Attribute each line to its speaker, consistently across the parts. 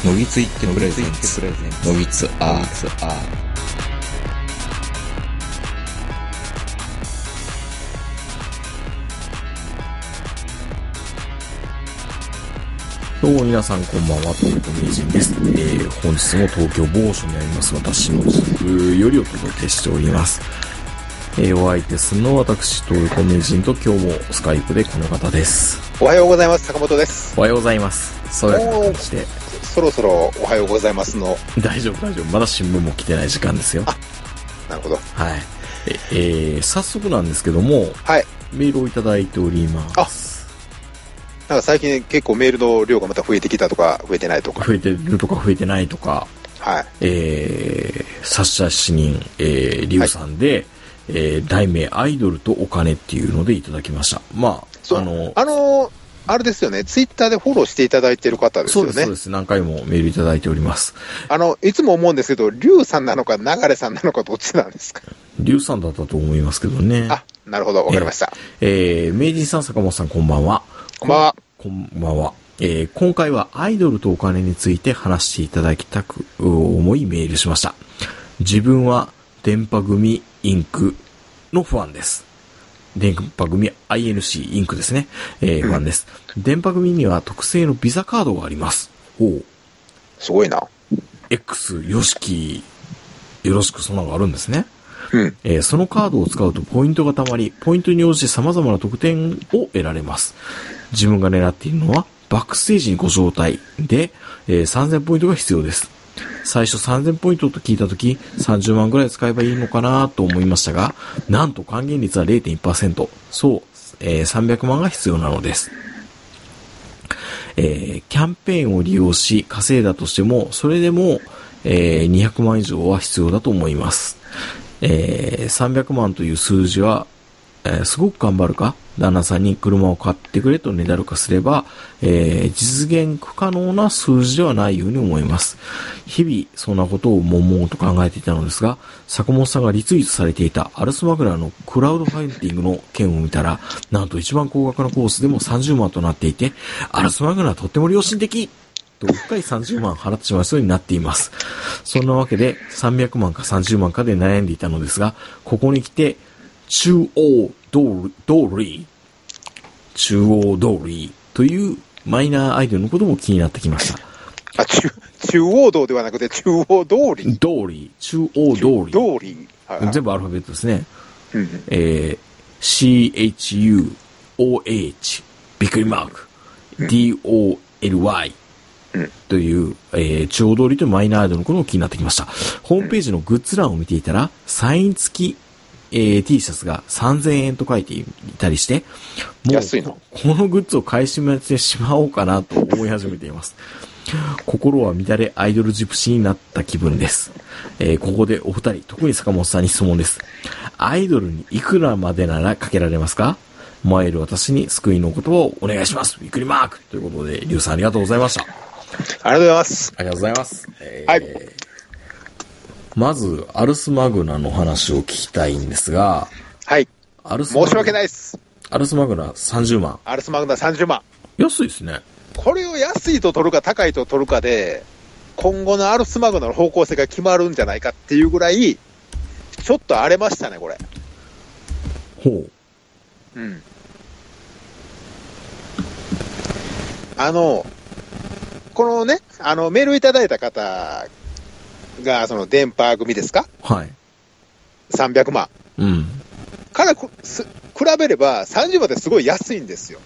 Speaker 1: のぎついってプレゼンツのぎつアー
Speaker 2: どうも皆さんこんばんは、トルコ名人です。本日も東京某所にあります私の自宅よりお届けしております。お相手するのは私、トルコ名人と今日もスカイプでこの方です。
Speaker 3: おはようございます。坂本です。
Speaker 2: おはようございます。そういう感じで。
Speaker 3: そろそろおはようございますの。
Speaker 2: 大丈夫。まだ新聞も来てない時間ですよ。
Speaker 3: あ、なるほど。
Speaker 2: はい。早速なんですけども、
Speaker 3: はい。
Speaker 2: メールをいただいております。
Speaker 3: なんか最近結構メールの量がまた増えてきたとか、増えてないとか。
Speaker 2: 増えてるとか増えてないとか。
Speaker 3: はい。
Speaker 2: 殺者死人、リュウさんで、題名アイドルとお金っていうのでいただきました。まあ、
Speaker 3: あれですよね。ツイッターでフォローしていただいている方ですよね。
Speaker 2: そうです。何回もメールいただいております。
Speaker 3: いつも思うんですけど、リュウさんなのか、流れさんなのか、どっちなんですか？
Speaker 2: リュウさんだったと思いますけどね。
Speaker 3: あ、なるほど。わかりました。
Speaker 2: 名人さん、坂本さん、こんばんは。
Speaker 3: こんばんは。
Speaker 2: こんばんは。今回はアイドルとお金について話していただきたく思いメールしました。自分は電波組インクのファンです。電波組 INC インクですね。ファンです。電波組には特製のビザカードがあります。
Speaker 3: すごいな。
Speaker 2: X、ヨシキ、よろしくそんなのがあるんですね。そのカードを使うとポイントが貯まり、ポイントに応じて様々な特典を得られます。自分が狙っているのはバックステージにご招待で、3000ポイントが必要です。最初3000ポイントと聞いたとき30万ぐらい使えばいいのかなと思いましたが、なんと還元率は 0.1%。そう、300万が必要なのです。キャンペーンを利用し稼いだとしても、それでも、200万以上は必要だと思います。300万という数字は、すごく頑張るか旦那さんに車を買ってくれとねだるかすれば、実現不可能な数字ではないように思います。日々そんなことを悶々と考えていたのですが、坂本さんがリツイートされていたアルスマグナのクラウドファインディングの件を見たら、なんと一番高額なコースでも30万となっていて、アルスマグナはとっても良心的とうっかり30万払ってしまいそうになっています。そんなわけで300万か30万かで悩んでいたのですが、ここに来て中央通りというマイナーアイドルのことも気になってきました。
Speaker 3: あ、中央道ではなくて中央通り。
Speaker 2: 中央通り。全部アルファベットですね。CHUOH びっくりマーク DOLY という、中央通りというマイナーアイドルのことも気になってきました。ホームページのグッズ欄を見ていたら、サイン付きT シャツが3000円と書いていたりして、もう
Speaker 3: 安いの？
Speaker 2: このグッズを買い占めてしまおうかなと思い始めています。心は乱れアイドルジプシーになった気分です。ここでお二人、特に坂本さんに質問です。アイドルにいくらまでならかけられますか？燃える私に救いの言葉をお願いします。びっくりマークということで、リュウさんありがとうございました。
Speaker 3: ありがとうございます。
Speaker 2: ありがとうございます。
Speaker 3: はい。
Speaker 2: まず、アルスマグナの話を聞きたいんですが、
Speaker 3: はい。申し訳ないです。
Speaker 2: アルスマグナ30万。
Speaker 3: アルスマグナ30万。
Speaker 2: 安いですね。
Speaker 3: これを安いと取るか高いと取るかで、今後のアルスマグナの方向性が決まるんじゃないかっていうぐらい、ちょっと荒れましたね、これ。
Speaker 2: ほ
Speaker 3: う。このね、メールいただいた方が、その電波組ですか？
Speaker 2: はい。
Speaker 3: 300万。から比べれば30万ってすごい安いんですよ。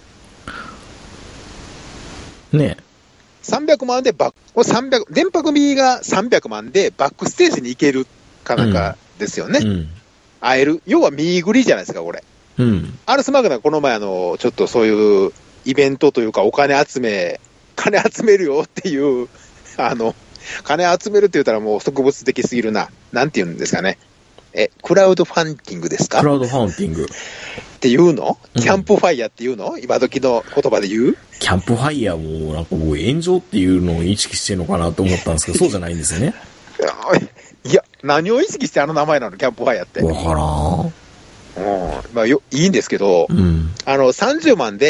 Speaker 2: ねえ。
Speaker 3: 300万で電波組が300万でバックステージに行けるかなんかですよね。会える。要は見ぐりじゃないですか、これ。アルスマグナこの前ちょっとそういうイベントというか金集めるよっていう、金集めるって言ったらもう植物的すぎるな。なんて言うんですかね。クラウドファンディングですか？
Speaker 2: クラウドファンディング。
Speaker 3: っていうの？キャンプファイヤーっていうの？今時の言葉で言う？
Speaker 2: キャンプファイヤーもなんか僕炎上っていうのを意識してるのかなと思ったんですけど、そうじゃないんですよね。
Speaker 3: いや、何を意識してあの名前なの？キャンプファイヤーって。
Speaker 2: わからん。
Speaker 3: まあいいんですけど、30万で、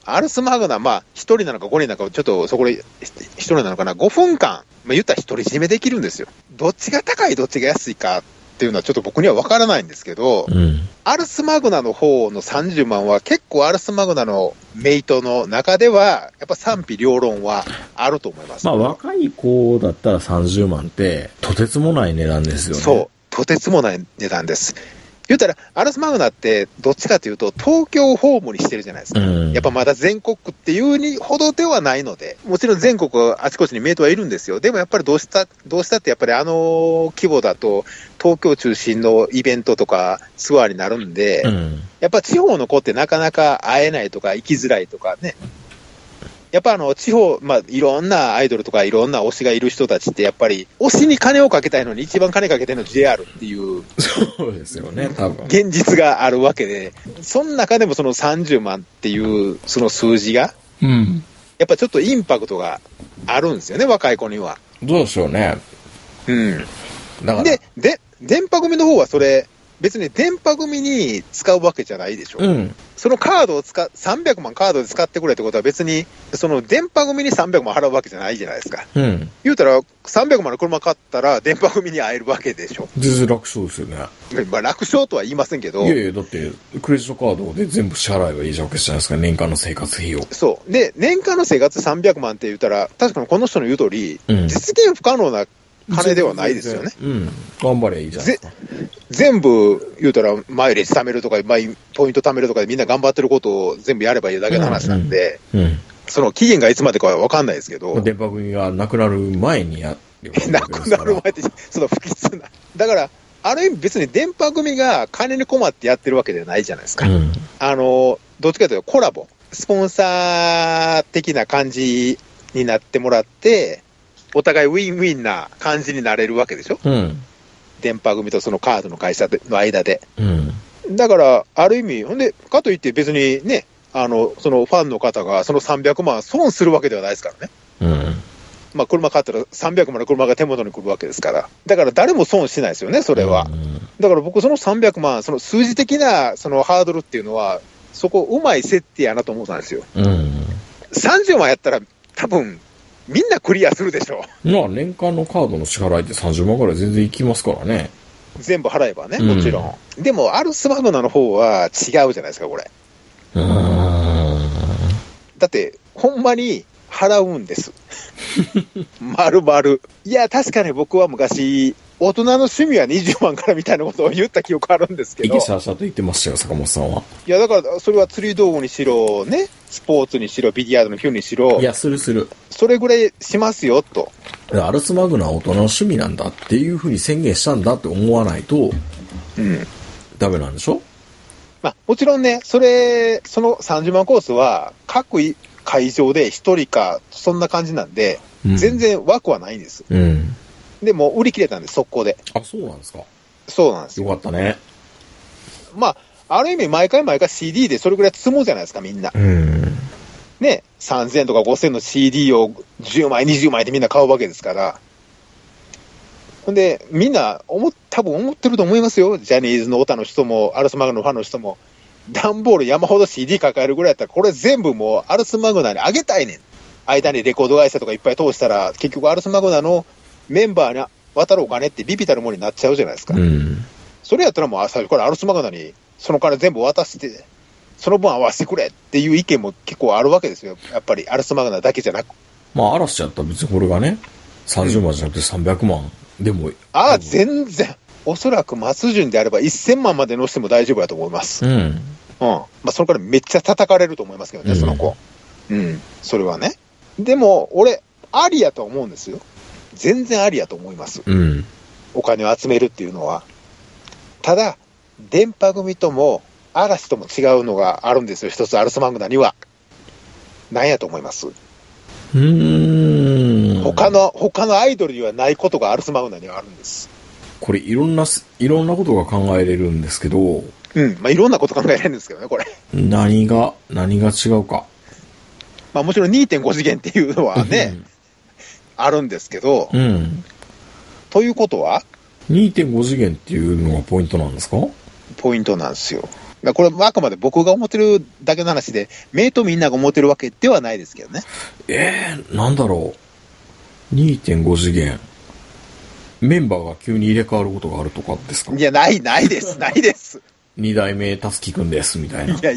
Speaker 3: アルスマグナ、まあ、1人なのか5人なのか、ちょっとそこで1人なのかな、5分間、まあ、言ったら独り占めできるんですよ。どっちが高い、どっちが安いかっていうのはちょっと僕には分からないんですけど、アルスマグナの方の30万は結構アルスマグナのメイトの中では、やっぱ賛否両論はあると思います。
Speaker 2: まあ若い子だったら30万って、とてつもない値段ですよね。
Speaker 3: そう、とてつもない値段です。言ったら、アルスマグナって、どっちかというと、東京をホームにしてるじゃないですか。やっぱまだ全国区っていうにほどではないので、もちろん全国あちこちにメイトはいるんですよ。でもやっぱりどうしたってやっぱり規模だと、東京中心のイベントとかツアーになるんで、やっぱ地方の子ってなかなか会えないとか、行きづらいとかね。やっぱ地方、まあ、いろんなアイドルとかいろんな推しがいる人たちってやっぱり推しに金をかけたいのに一番金かけてるの JR っていう
Speaker 2: そうですよね、多分
Speaker 3: 現実があるわけで、その中でもその30万っていうその数字が、やっぱちょっとインパクトがあるんですよね、若い子には。
Speaker 2: どうでしょうね。
Speaker 3: だからで電波組の方はそれ別に電波組に使うわけじゃないでしょ。そのカードを300万カードで使ってくれってことは別に、その電波組に300万払うわけじゃないじゃないですか。言うたら、300万の車買ったら電波組に会えるわけでしょ。
Speaker 2: 全然楽勝ですよね。
Speaker 3: まあ楽勝とは言いませんけど。
Speaker 2: いやいや、だって、クレジットカードで全部支払えばいいわけじゃないですか、年間の生活費を。
Speaker 3: そう。で、年間の生活300万って言ったら、確かにこの人の言う通り、実現不可能な金ではないですよね。
Speaker 2: 頑張ればいいじゃないですか。
Speaker 3: 全部言うたら、マイレージ貯めるとか、ポイント貯めるとかでみんな頑張ってることを全部やればいいだけの話なんで、その期限がいつまでかは分かんないですけど。
Speaker 2: 電波組がなくなる前にやる。
Speaker 3: なくなる前って、その不吉な。だから、ある意味別に電波組が金に困ってやってるわけじゃないじゃないですか。どっちかというとコラボ、スポンサー的な感じになってもらって、お互いウィンウィンな感じになれるわけでしょ、電波組とそのカードの会社の間で。だから、ある意味、ほんで、かといって別にね、そのファンの方がその300万損するわけではないですからね。まあ、車買ったら300万の車が手元に来るわけですから。だから誰も損しないですよね、それは。だから僕、その300万、その数字的なそのハードルっていうのは、そこ、うまい設定やなと思ったんですよ。30万やったら、多分みんなクリアするでしょう。
Speaker 2: まあ年間のカードの支払いって30万ぐらい全然いきますからね。
Speaker 3: 全部払えばね、もちろん。でも、アルスマグナの方は違うじゃないですか、これ。だって、ほんまに払うんです。丸々。いや、確かに僕は昔、大人の趣味は20万からみたいなことを言った記憶あるんですけど。
Speaker 2: いきさらさと言ってましたよ、坂本さんは。
Speaker 3: いや、だから、それは釣り道具にしろ、ね、スポーツにしろ、ビリヤードの球にしろ。
Speaker 2: いや、する。
Speaker 3: それぐらいしますよ、と。
Speaker 2: アルスマグナは大人の趣味なんだっていうふうに宣言したんだって思わないと、ダメなんでしょ？
Speaker 3: まあ、もちろんね、その30万コースは、各会場で1人か、そんな感じなんで、全然枠はないんです。でも売り切れたんです、速攻で。
Speaker 2: あ、そうなんですか。
Speaker 3: そうなんですよ。
Speaker 2: よかったね。
Speaker 3: まあ、ある意味毎回 CD でそれぐらい積もうじゃないですか、みんな。ね、3000とか5000の CD を10枚、20枚でみんな買うわけですから。ほんで、みんな多分思ってると思いますよ。ジャニーズのオタの人も、アルスマグナのファンの人も。段ボール山ほど CD 抱えるぐらいやったら、これ全部もうアルスマグナにあげたいねん。間にレコード会社とかいっぱい通したら、結局アルスマグナのメンバーに渡るお金ってビビたるものになっちゃうじゃないですか。それやったらもう最初からアルスマグナにその金全部渡して、その分合わせてくれっていう意見も結構あるわけですよ。やっぱりアルスマグナだけじゃなく。
Speaker 2: まあ嵐やったら別にこれがね、30万じゃなくて300万でも。
Speaker 3: 全然。おそらく松潤であれば1000万まで乗しても大丈夫だと思います。まあそのからめっちゃ叩かれると思いますけどね、その子。それはね。でも俺、ありやと思うんですよ。全然ありやと思います。お金を集めるっていうのは。ただ、電波組とも嵐とも違うのがあるんですよ。一つアルスマグナには。何やと思います？他のアイドルにはないことがアルスマグナにはあるんです。
Speaker 2: これいろんなことが考えれるんですけど。
Speaker 3: まあいろんなこと考えられるんですけどね、これ。
Speaker 2: 何が違うか。
Speaker 3: まあもちろん 2.5 次元っていうのはね、あるんですけど。ということは
Speaker 2: 2.5 次元っていうのがポイントなんですか？
Speaker 3: ポイントなんですよ。 これあくまで僕が思ってるだけの話で、メイトみんなが思ってるわけではないですけどね。
Speaker 2: なんだろう。2.5 次元。メンバーが急に入れ替わることがあるとかですか？
Speaker 3: いや、ないです、ないです。
Speaker 2: 2代目たつきくんです、みたいな。
Speaker 3: いや。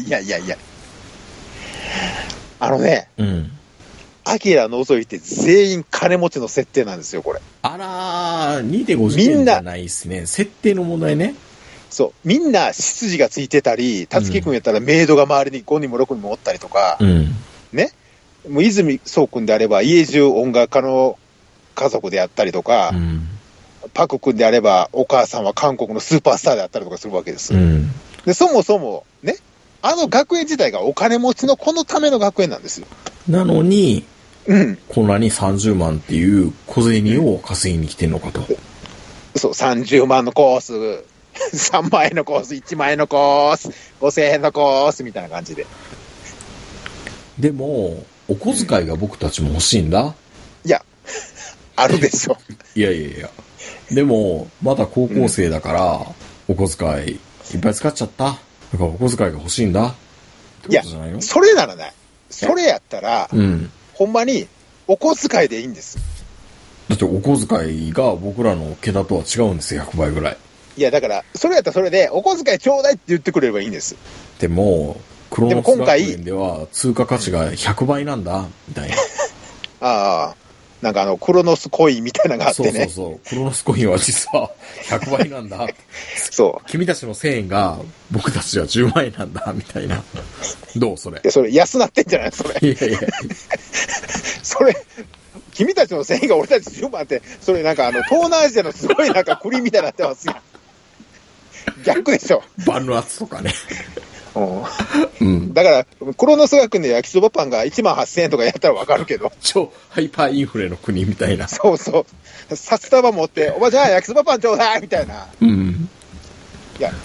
Speaker 3: アキラ除いて全員金持ちの設定なんですよ、これ。
Speaker 2: あらー、2.5 次元じゃないですね。設定の問題ね。
Speaker 3: そう。みんな執事がついてたり、たつきくんやったらメイドが周りに5人も6人もおったりとか、ね。もう泉宗くんであれば家中音楽家の家族であったりとか、パク君であればお母さんは韓国のスーパースターであったりとかするわけです。で、そもそもね、あの学園自体がお金持ちの子のための学園なんですよ。
Speaker 2: なのに、こんなに30万っていう小銭を稼ぎに来てんのかと。
Speaker 3: そう、30万のコース、3万円のコース、1万円のコース、5000円のコースみたいな感じで。
Speaker 2: でも、お小遣いが僕たちも欲しいんだ。
Speaker 3: いや、あるでしょ。
Speaker 2: いや。でも、まだ高校生だから、お小遣いいっぱい使っちゃった。だからお小遣いが欲しいんだ。
Speaker 3: いや、それならない。それやったら、ほんまにお小遣いでいいんです。
Speaker 2: だってお小遣いが僕らの桁とは違うんですよ、100倍ぐらい。
Speaker 3: いや、だから、それやったらそれで、お小遣いちょうだいって言ってくれればいいんです。
Speaker 2: でも、クロノス学園では通貨価値が100倍なんだ、みたいな。
Speaker 3: ああ。なんかクロノスコインみたいなのがあってね。
Speaker 2: そう。クロノスコインは実は100倍なんだ。
Speaker 3: そう。
Speaker 2: 君たちの1000円が僕たちは10万円なんだ、みたいな。どうそれ。
Speaker 3: いや、それ安なってんじゃないそれ。
Speaker 2: いや。
Speaker 3: それ、君たちの1000円が俺たち10万って、それなんか東南アジアのすごいなんか栗みたいになってますよ。逆でしょ。
Speaker 2: バンの圧とかね。
Speaker 3: だから、クロノス学園で焼きそばパンが1万8000円とかやったらわかるけど。
Speaker 2: 超ハイパーインフレの国みたいな。
Speaker 3: そう。札束持って、おばちゃん焼きそばパンちょうだいみたいな。いや、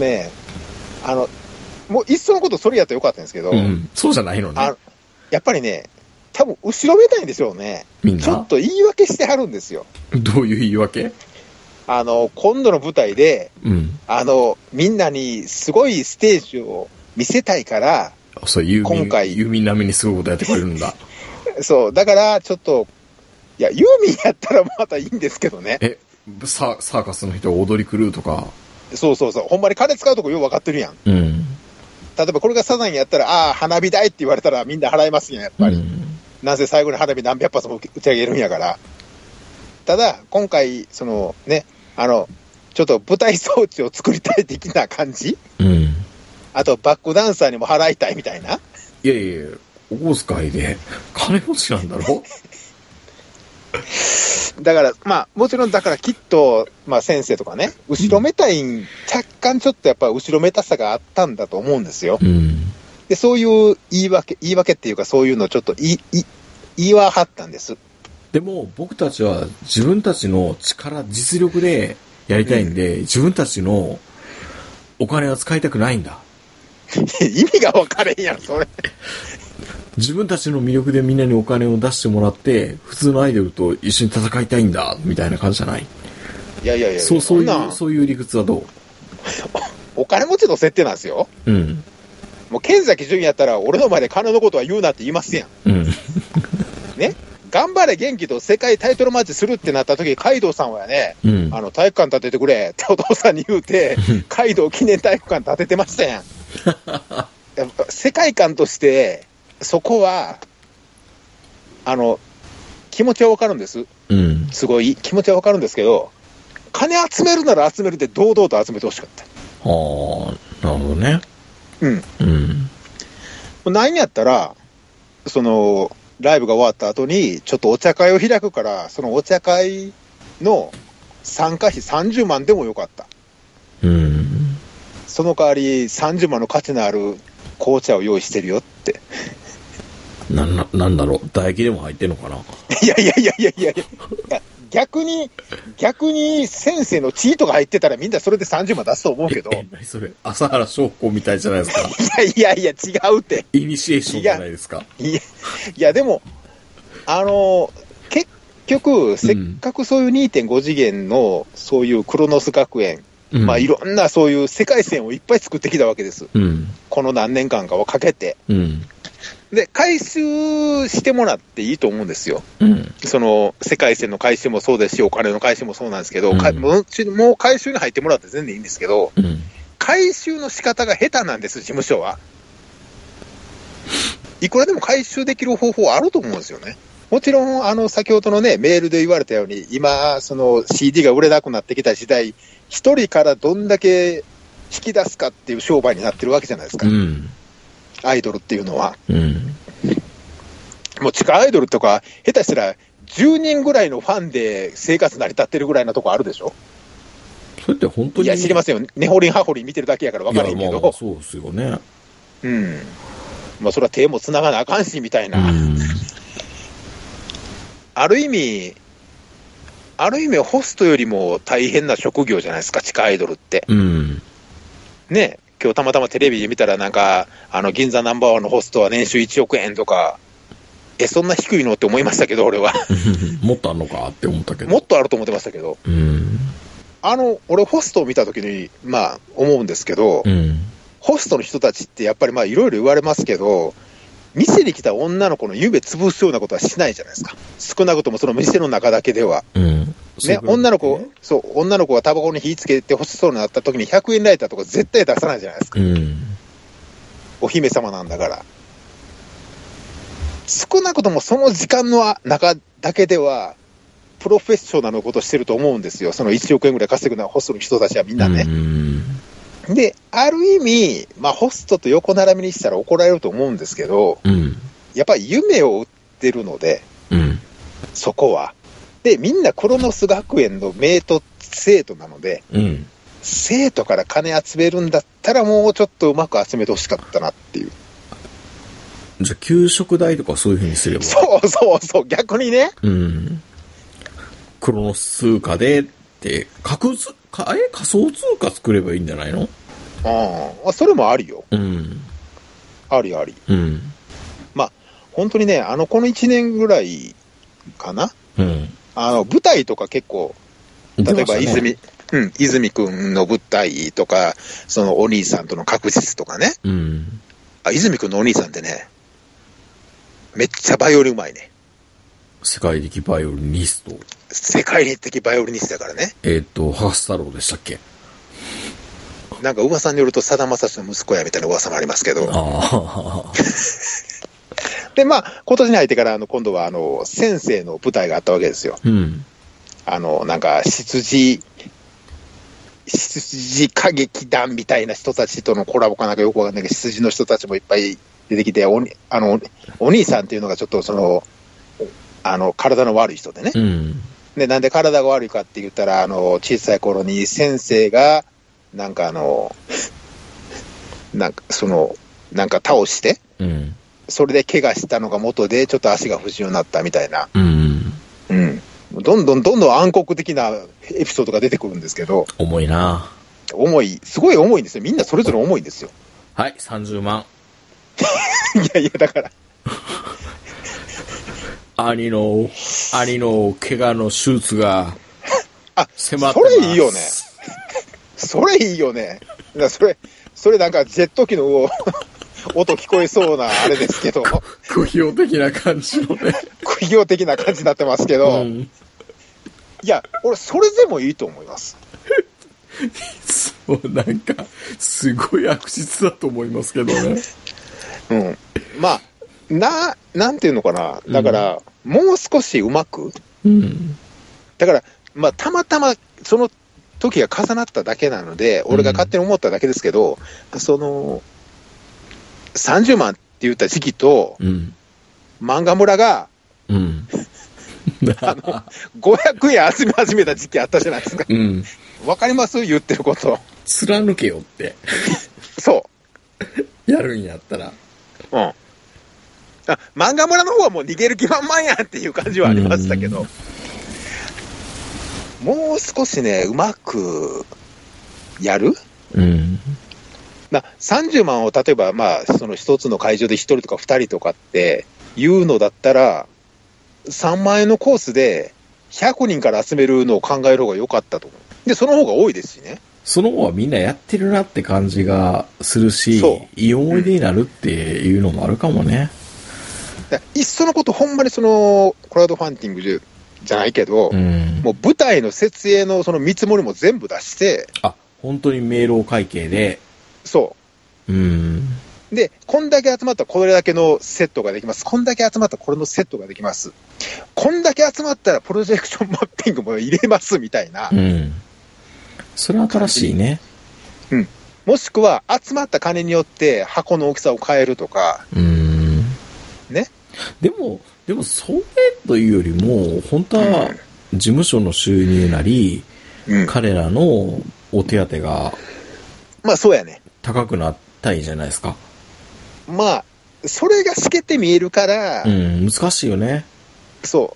Speaker 3: もういっそのことそれやったらよかったんですけど。
Speaker 2: そうじゃないのね。
Speaker 3: やっぱりね、多分後ろめたいんでしょうね。みんな。ちょっと言い訳してはるんですよ。
Speaker 2: どういう言い訳？
Speaker 3: 今度の舞台で、みんなにすごいステージを見せたいから、
Speaker 2: 今回ユーミン並みにすごいことやってくれるんだ。
Speaker 3: そう、だからちょっと、いや、ユーミンやったらまたいいんですけどね。
Speaker 2: サーカスの人が踊り狂うとか。
Speaker 3: そう。ほんまに金使うとこよう分かってるやん。例えばこれがサザンやったら、花火代って言われたらみんな払いますやん、やっぱり。なぜ最後に花火何百発も打ち上げるんやから。ただ、今回、ちょっと舞台装置を作りたい的な感じ、あと、バックダンサーにも払いたいみたいな。
Speaker 2: いや、お小遣いで金持ちなんだろ
Speaker 3: だから、もちろん、だからきっと、先生とかね、後ろめたい若干ちょっとやっぱ後ろめたさがあったんだと思うんですよ。で、そういう言い訳っていうか、そういうのをちょっと言いははったんです。
Speaker 2: でも僕たちは自分たちの実力でやりたいんで、自分たちのお金は使いたくないんだ。
Speaker 3: 意味が分かれんやん、それ。
Speaker 2: 自分たちの魅力でみんなにお金を出してもらって、普通のアイドルと一緒に戦いたいんだ、みたいな感じじゃない？
Speaker 3: いや。
Speaker 2: そういう理屈はどう？
Speaker 3: お金持ちの設定なんですよ。もう、剣崎純やったら、俺の前で金のことは言うなって言いますやん。ね？頑張れ元気と世界タイトルマッチするってなった時、カイドウさんはね、体育館建ててくれってお父さんに言うて、カイドウ記念体育館建ててましたやん。世界観として、そこは、気持ちはわかるんです。すごい気持ちはわかるんですけど、金集めるなら集めるって堂々と集めてほしかった。
Speaker 2: なるほどね。
Speaker 3: 何やったら、ライブが終わった後に、ちょっとお茶会を開くから、そのお茶会の参加費30万でもよかった。その代わり30万の価値のある紅茶を用意してるよって。
Speaker 2: なんだろう、唾液でも入ってんのかな。
Speaker 3: いや。逆に先生の血とか入ってたらみんなそれで30万出すと思うけど。
Speaker 2: 何それ、朝原将校みたいじゃないですか。
Speaker 3: いや、違うって。
Speaker 2: イニシエーションじゃないですか。
Speaker 3: いや、でも、結局、せっかくそういう 2.5 次元の、そういうクロノス学園まあいろんなそういう世界線をいっぱい作ってきたわけです。この何年間かをかけて。で、回収してもらっていいと思うんですよ。その世界線の回収もそうですし、お金の回収もそうなんですけど、もう回収に入ってもらって全然いいんですけど、回収の仕方が下手なんです、事務所は。いくらでも回収できる方法あると思うんですよね。もちろん、先ほどのね、メールで言われたように、今、その CD が売れなくなってきた時代、一人からどんだけ引き出すかっていう商売になってるわけじゃないですか。アイドルっていうのは。もう地下アイドルとか、下手したら10人ぐらいのファンで生活成り立ってるぐらいなとこあるでしょ。
Speaker 2: それって本当に。
Speaker 3: いや、知りませんよ。ネホリンハホリン見てるだけやから分からへんけど。
Speaker 2: まあそうですよね。
Speaker 3: まあそれは手も繋がなあかんし、みたいな。ある意味ホストよりも大変な職業じゃないですか、地下アイドルって。ね、今日たまたまテレビで見たらなんか、銀座ナンバーワンのホストは年収1億円とか、そんな低いのって思いましたけど、俺は。
Speaker 2: もっとあるのかって思ったけど。
Speaker 3: もっとあると思ってましたけど。俺ホストを見たときに、まあ、思うんですけど、ホストの人たちってやっぱりまあ、いろいろ言われますけど、店に来た女の子の夢潰すようなことはしないじゃないですか。少なくともその店の中だけでは。ね、女の子がタバコに火つけて欲しそうになった時に100円ライターとか絶対出さないじゃないですか。お姫様なんだから。少なくともその時間の中だけでは、プロフェッショナルのことしてると思うんですよ。その1億円ぐらい稼ぐのはホストの人たちはみんなね。で、ある意味、まあホストと横並びにしたら怒られると思うんですけど、やっぱり夢を売ってるので、そこは。で、みんなクロノス学園の生徒なので、生徒から金集めるんだったらもうちょっとうまく集めてほしかったなっていう。
Speaker 2: じゃあ給食代とかそういう風にすれば。
Speaker 3: そう逆にね。
Speaker 2: クロノス通貨でって仮想通貨作ればいいんじゃないの？
Speaker 3: それもありよ。あり。まあ本当にね、この1年ぐらいかな。舞台とか結構、例えば泉くんの舞台とか、そのお兄さんとの確実とかね。泉くんのお兄さんってね、めっちゃバイオリンうまいね。
Speaker 2: 世界的バイオリニスト。
Speaker 3: 世界的バイオリニストだからね。
Speaker 2: 博士太郎でしたっけ？
Speaker 3: なんか噂によると、さだまさしの息子やみたいな噂もありますけど。で、まあ、今年に入ってから、今度は、先生の舞台があったわけですよ。なんか、執事歌劇団みたいな人たちとのコラボかなんかよくわかんないけど、執事の人たちもいっぱい出てきて、お兄さんっていうのがちょっと体の悪い人でね。で、なんで体が悪いかって言ったら、小さい頃に先生が、なんかなんか倒して、それで怪我したのが元で、ちょっと足が不自由になったみたいな。どんどん暗黒的なエピソードが出てくるんですけど。
Speaker 2: 重いな。
Speaker 3: すごい重いんですよ。みんなそれぞれ重いんですよ。
Speaker 2: はい、30万。
Speaker 3: いや、だから。
Speaker 2: 兄の怪我の手術が迫ってます。
Speaker 3: それいいよね。それなんかジェット機の音聞こえそうなあれですけど。
Speaker 2: 苦行的な感じのね。
Speaker 3: 苦行的な感じになってますけど。いや、俺それでもいいと思います。
Speaker 2: そう、なんか、すごい悪質だと思いますけどね。
Speaker 3: まあ、なんていうのかな。だから、もう少しうまく。だから、まあ、たまたま、その時が重なっただけなので、俺が勝手に思っただけですけど、30万って言った時期と、漫画村が、500円集め始めた時期あったじゃないですか。わかります？言ってること。
Speaker 2: 貫けよって。
Speaker 3: そう。
Speaker 2: やるんやったら。
Speaker 3: 漫画村の方はもう逃げる気満々やんっていう感じはありましたけど、もう少しね、うまくやる30万を例えば、まあ、その一つの会場で1人とか2人とかっていうのだったら、3万円のコースで100人から集めるのを考える方が良かったと思う。で、その方が多いですしね。
Speaker 2: その後はみんなやってるなって感じがするし、いい思い出になるっていうのもあるかもね。
Speaker 3: いっそのことほんまにそのクラウドファンディングじゃないけど、もう舞台の設営のその見積もりも全部出して、
Speaker 2: 本当に明朗会計で、
Speaker 3: そう。で、こんだけ集まったらこれだけのセットができます。こんだけ集まったらこれのセットができます。こんだけ集まったらプロジェクションマッピングも入れますみたいな。
Speaker 2: それは新しいね。
Speaker 3: もしくは集まった金によって箱の大きさを変えるとか。ね。
Speaker 2: でもそれというよりも、本当は事務所の収入なり、彼らのお手当が、
Speaker 3: まあそうやね。
Speaker 2: 高くなったいじゃないですか。
Speaker 3: まあ、それが透けて見えるから、
Speaker 2: 難しいよね。
Speaker 3: そう。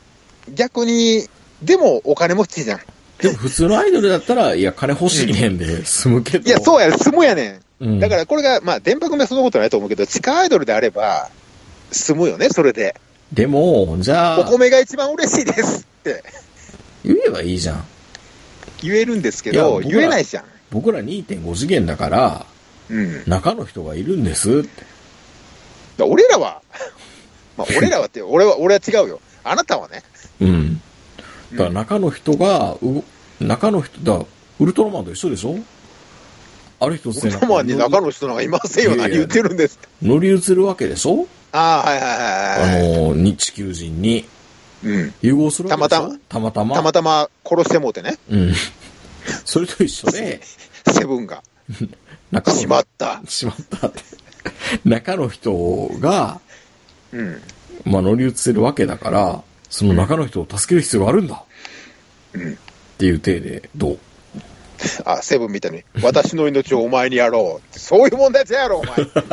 Speaker 3: 逆に、でもお金持ちじゃん。
Speaker 2: でも普通のアイドルだったら、いや、金欲しいねんで、済むけど。
Speaker 3: いや、そうや、済むやねん。だからこれが、まあ、電波組はそんなことないと思うけど、地下アイドルであれば、済むよね、それで。
Speaker 2: でも、じゃあ。
Speaker 3: お米が一番嬉しいですって。
Speaker 2: 言えばいいじゃん。
Speaker 3: 言えるんですけど、言えないじゃん。
Speaker 2: 僕ら 2.5 次元だから、中の人がいるんですって。
Speaker 3: 俺らは、まあ、俺らはって、俺は違うよ。あなたはね。
Speaker 2: だから中の人が、ウルトラマンと一緒でしょ？ある日突然。
Speaker 3: ウルトラマンに中の人なんかいませんよ。何言ってるんですって。
Speaker 2: 乗り移るわけでしょ？
Speaker 3: はい
Speaker 2: 地球人に。融合するわけでしょ？たま
Speaker 3: たま殺してもうてね。
Speaker 2: それと一緒で。
Speaker 3: セブンが。しまった。
Speaker 2: って。中の人が、まあ乗り移せるわけだから、その中の人を助ける必要があるんだ。っていう体で、どう？
Speaker 3: セブンみたいに、私の命をお前にやろう。そういう問題やろ、お前。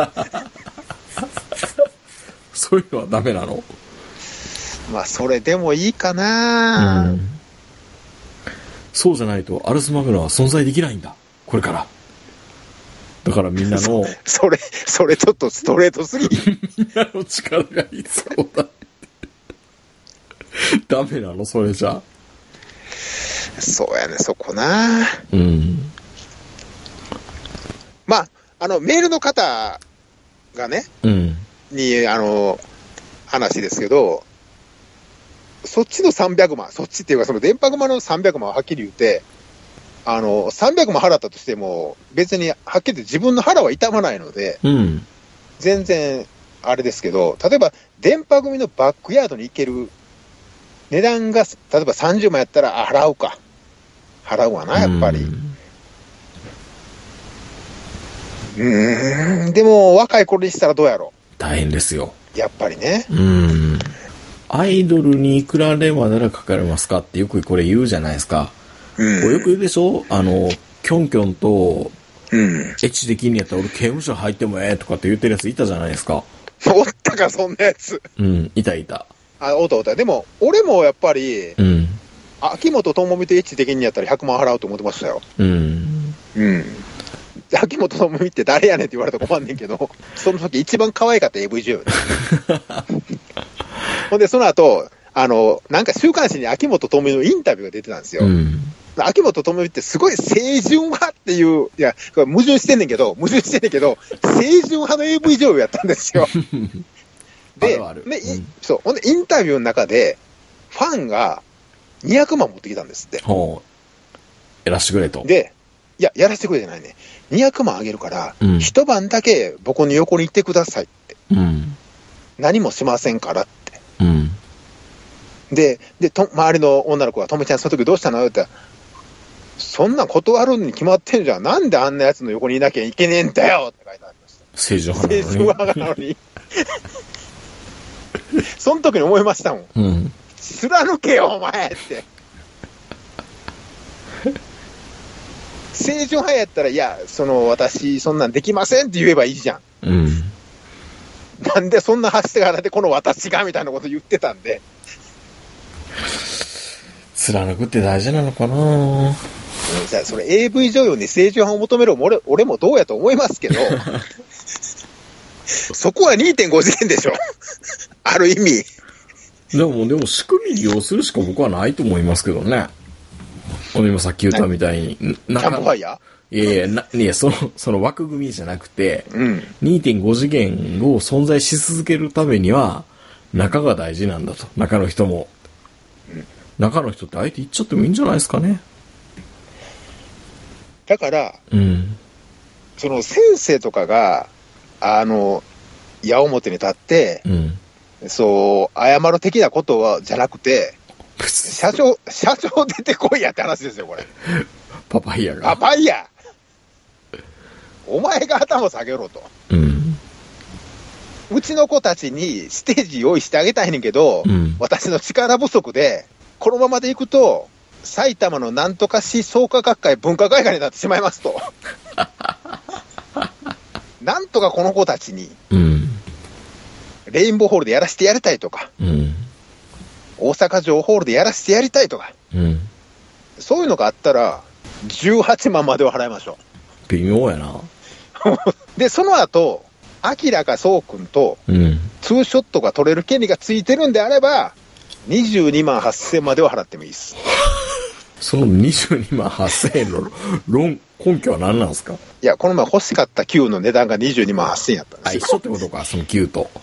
Speaker 2: そういうのはダメなの？
Speaker 3: まあ、それでもいいかな、
Speaker 2: そうじゃないと、アルスマグナは存在できないんだ。これから。だからみんなの。
Speaker 3: それちょっとストレートすぎ。
Speaker 2: みんなの力がいそうだ。ダメなのそれじゃ。
Speaker 3: そうやね、そこな。まあ、メールの方がね、に、話ですけど、そっちの300万、そっちっていうか、その電波熊の300万ははっきり言って、300万払ったとしても、別にはっきり言って自分の腹は痛まないので、全然あれですけど、例えば電波組のバックヤードに行ける値段が、例えば30万やったら、払うか。払うわな、やっぱり。でも、若い頃にしたらどうやろう。
Speaker 2: 大変ですよ。
Speaker 3: やっぱりね。
Speaker 2: アイドルにいくらでまでかかりますかってよくこれ言うじゃないですか。よく言うでしょ？キョンキョンと、エッチできんやったら俺刑務所入ってもええとかって言ってるやついたじゃないですか。
Speaker 3: おったか、そんなやつ。
Speaker 2: いた。
Speaker 3: おった。でも、俺もやっぱり、秋元智美とエッチできんやったら100万払うと思ってましたよ。秋元智美って誰やねんって言われたら困んねんけど、その時一番可愛かった AV 女優。ほんで、その後、なんか週刊誌に秋元智美のインタビューが出てたんですよ。秋元智美ってすごい清純派っていう、いや、これ矛盾してんねんけど、清純派の AV 女優やったんですよ。で、そう、ほんでインタビューの中で、ファンが200万持ってきたんですって。
Speaker 2: やらしてくれと。
Speaker 3: で、いや、やらせてくれじゃないね。200万あげるから、一晩だけ僕の横に行ってくださいって。何もしませんからって。で、周りの女の子が、とめちゃん、その時どうしたのって言ったら、そんなん断るに決まってんじゃん。なんであんなやつの横にいなきゃいけねえんだよって書いてありました。
Speaker 2: 清純派
Speaker 3: なのに。その時に思いましたもん。貫けよ、お前って。清純派やったら、いや、私、そんなんできませんって言えばいいじゃん。なんでそんなはしてからでこの私がみたいなこと言ってたんで。
Speaker 2: 貫くって大事なのかな。
Speaker 3: それ AV 女優に清純派を求める俺もどうやと思いますけど、そこは 2.5 次元でしょ。ある意味。
Speaker 2: でも仕組み利用するしか僕はないと思いますけどね。今さっき言ったみたいに。
Speaker 3: キャンプファイヤー？
Speaker 2: いや、その枠組みじゃなくて、2.5 次元を存在し続けるためには、中が大事なんだと。中の人も。中の人って相手言っちゃってもいいんじゃないですかね。
Speaker 3: だから、その先生とかが、矢面に立って、そう、謝る的なことは、じゃなくて、社長出てこいやって話ですよ、これ。
Speaker 2: パパイヤが。
Speaker 3: パパイヤお前が頭下げろと。うちの子たちにステージ用意してあげたいねんけど、私の力不足で、このままでいくと、埼玉のなんとか市創価学会文化会館になってしまいますと。なんとかこの子たちに、レインボーホールでやらせてやりたいとか、大阪城ホールでやらせてやりたいとか、そういうのがあったら、18万までは払いましょ
Speaker 2: う。微妙やな。
Speaker 3: で、その後、アキラかソウ君と、ツーショットが取れる権利がついてるんであれば、22万8000までは払ってもいいです。
Speaker 2: その22万8000円の根拠は何なんですか？
Speaker 3: いや、この前欲しかった Q の値段が22万8000円やったんですよ。
Speaker 2: 一緒ってことか、その Q と。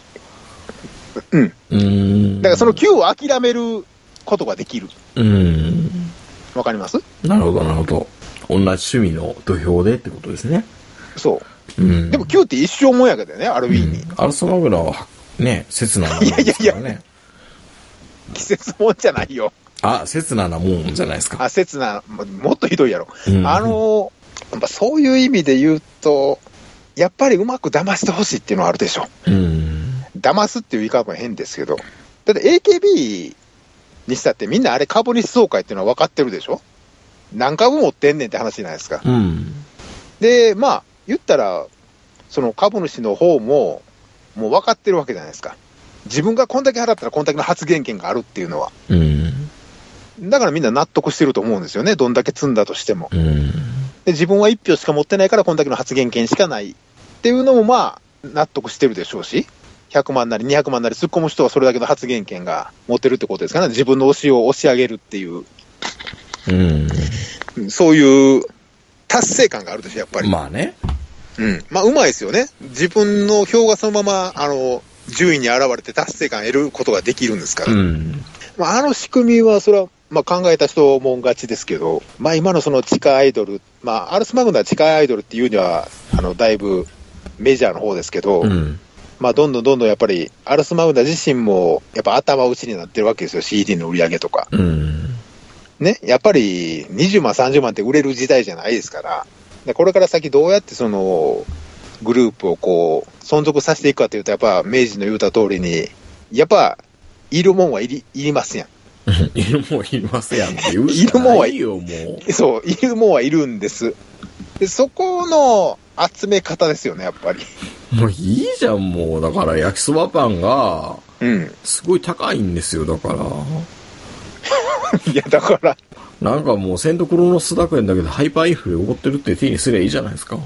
Speaker 3: だからその Q を諦めることができる。わかります？
Speaker 2: なるほど、なるほど。同じ趣味の土俵でってことですね。
Speaker 3: そう。でも Q って一生もんやけどね、ある意味。
Speaker 2: アルソマグナはね、刹那なもんですからね。
Speaker 3: 季節もんじゃないよ。
Speaker 2: 刹那なもんじゃないですか。
Speaker 3: 刹那、もっとひどいやろ。やっぱそういう意味で言うと、やっぱりうまく騙してほしいっていうのはあるでしょ。騙すっていう言い方も変ですけど。だって AKB にしたってみんなあれ株主総会っていうのは分かってるでしょ。何株持ってんねんって話じゃないですか。で、まあ、言ったら、その株主の方も、もう分かってるわけじゃないですか。自分がこんだけ払ったらこんだけの発言権があるっていうのは。だからみんな納得してると思うんですよね。どんだけ積んだとしても。で、自分は1票しか持ってないからこんだけの発言権しかないっていうのもまあ、納得してるでしょうし、100万なり200万なり突っ込む人はそれだけの発言権が持ってるってことですからね。自分の推しを押し上げるっていう。そういう達成感があるでしょ、やっぱり。
Speaker 2: まあね。
Speaker 3: まあ、うまいですよね。自分の票がそのまま、順位に現れて達成感を得ることができるんですから。まあ、仕組みは、それは、まあ、考えた人もん勝ちですけど、まあ、今のその地下アイドル、まあ、アルスマグナは地下アイドルっていうには、だいぶメジャーの方ですけど、まあ、どんどんやっぱり、アルスマグナ自身も、やっぱ頭打ちになってるわけですよ、CD の売り上げとか。ね、やっぱり、20万、30万って売れる時代じゃないですから、でこれから先どうやってその、グループをこう、存続させていくかというと、やっぱ、明治の言うた通りに、やっぱ、いるもんはいりますやん。
Speaker 2: いるもんいりますやんって言う
Speaker 3: しかない
Speaker 2: よ、もう。
Speaker 3: そう、いるもんはいるんです。で、そこの集め方ですよね、やっぱり。
Speaker 2: もういいじゃん、もう。だから焼きそばパンが、すごい高いんですよ、だから。
Speaker 3: いや、だから。
Speaker 2: なんかもう、セントクロノス学園だけど、ハイパーインフレ起こってるって手にすりゃいいじゃないですか。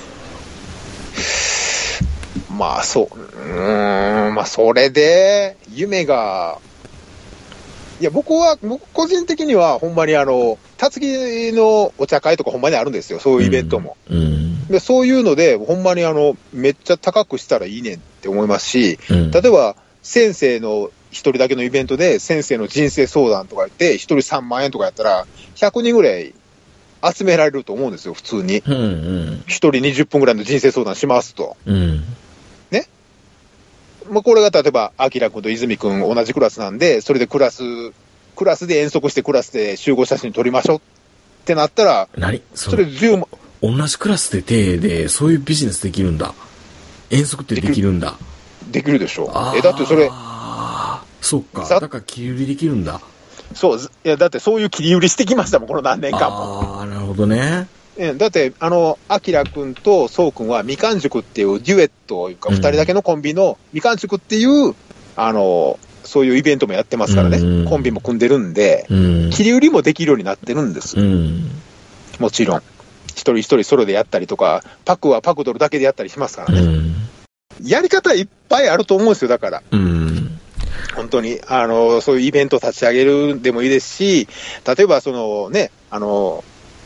Speaker 3: まあ、まあ、それで、夢が、いや、僕個人的には、ほんまにたつきのお茶会とかほんまにあるんですよ、そういうイベントも。で、そういうので、ほんまにめっちゃ高くしたらいいねんって思いますし、例えば、先生の一人だけのイベントで、先生の人生相談とか言って、一人3万円とかやったら、100人ぐらい集められると思うんですよ、普通に。一人20分ぐらいの人生相談しますと。ね。まあ、これが例えば、アキラ君と泉君同じクラスなんで、それでクラスで遠足してクラスで集合写真撮りましょうってなったら、それ10万。
Speaker 2: 同じクラスで手で、そういうビジネスできるんだ。遠足ってできるんだ。
Speaker 3: できるでしょ。だってそれ。
Speaker 2: そっか。だから切り売りできるんだ。
Speaker 3: そう。いや、だってそういう切り売りしてきましたもん、この何年間も。
Speaker 2: なるほどね。
Speaker 3: だって、アキラ君とソウ君は、みかん塾っていうデュエットいうか、二人だけのコンビの、みかん塾っていう、そういうイベントもやってますからね。コンビも組んでるんで、切り売りもできるようになってるんです。もちろん。一人一人ソロでやったりとか、パクはパクドルだけでやったりしますからね。やり方いっぱいあると思うんですよ、だから。本当に、そういうイベントを立ち上げるでもいいですし、例えばそのね、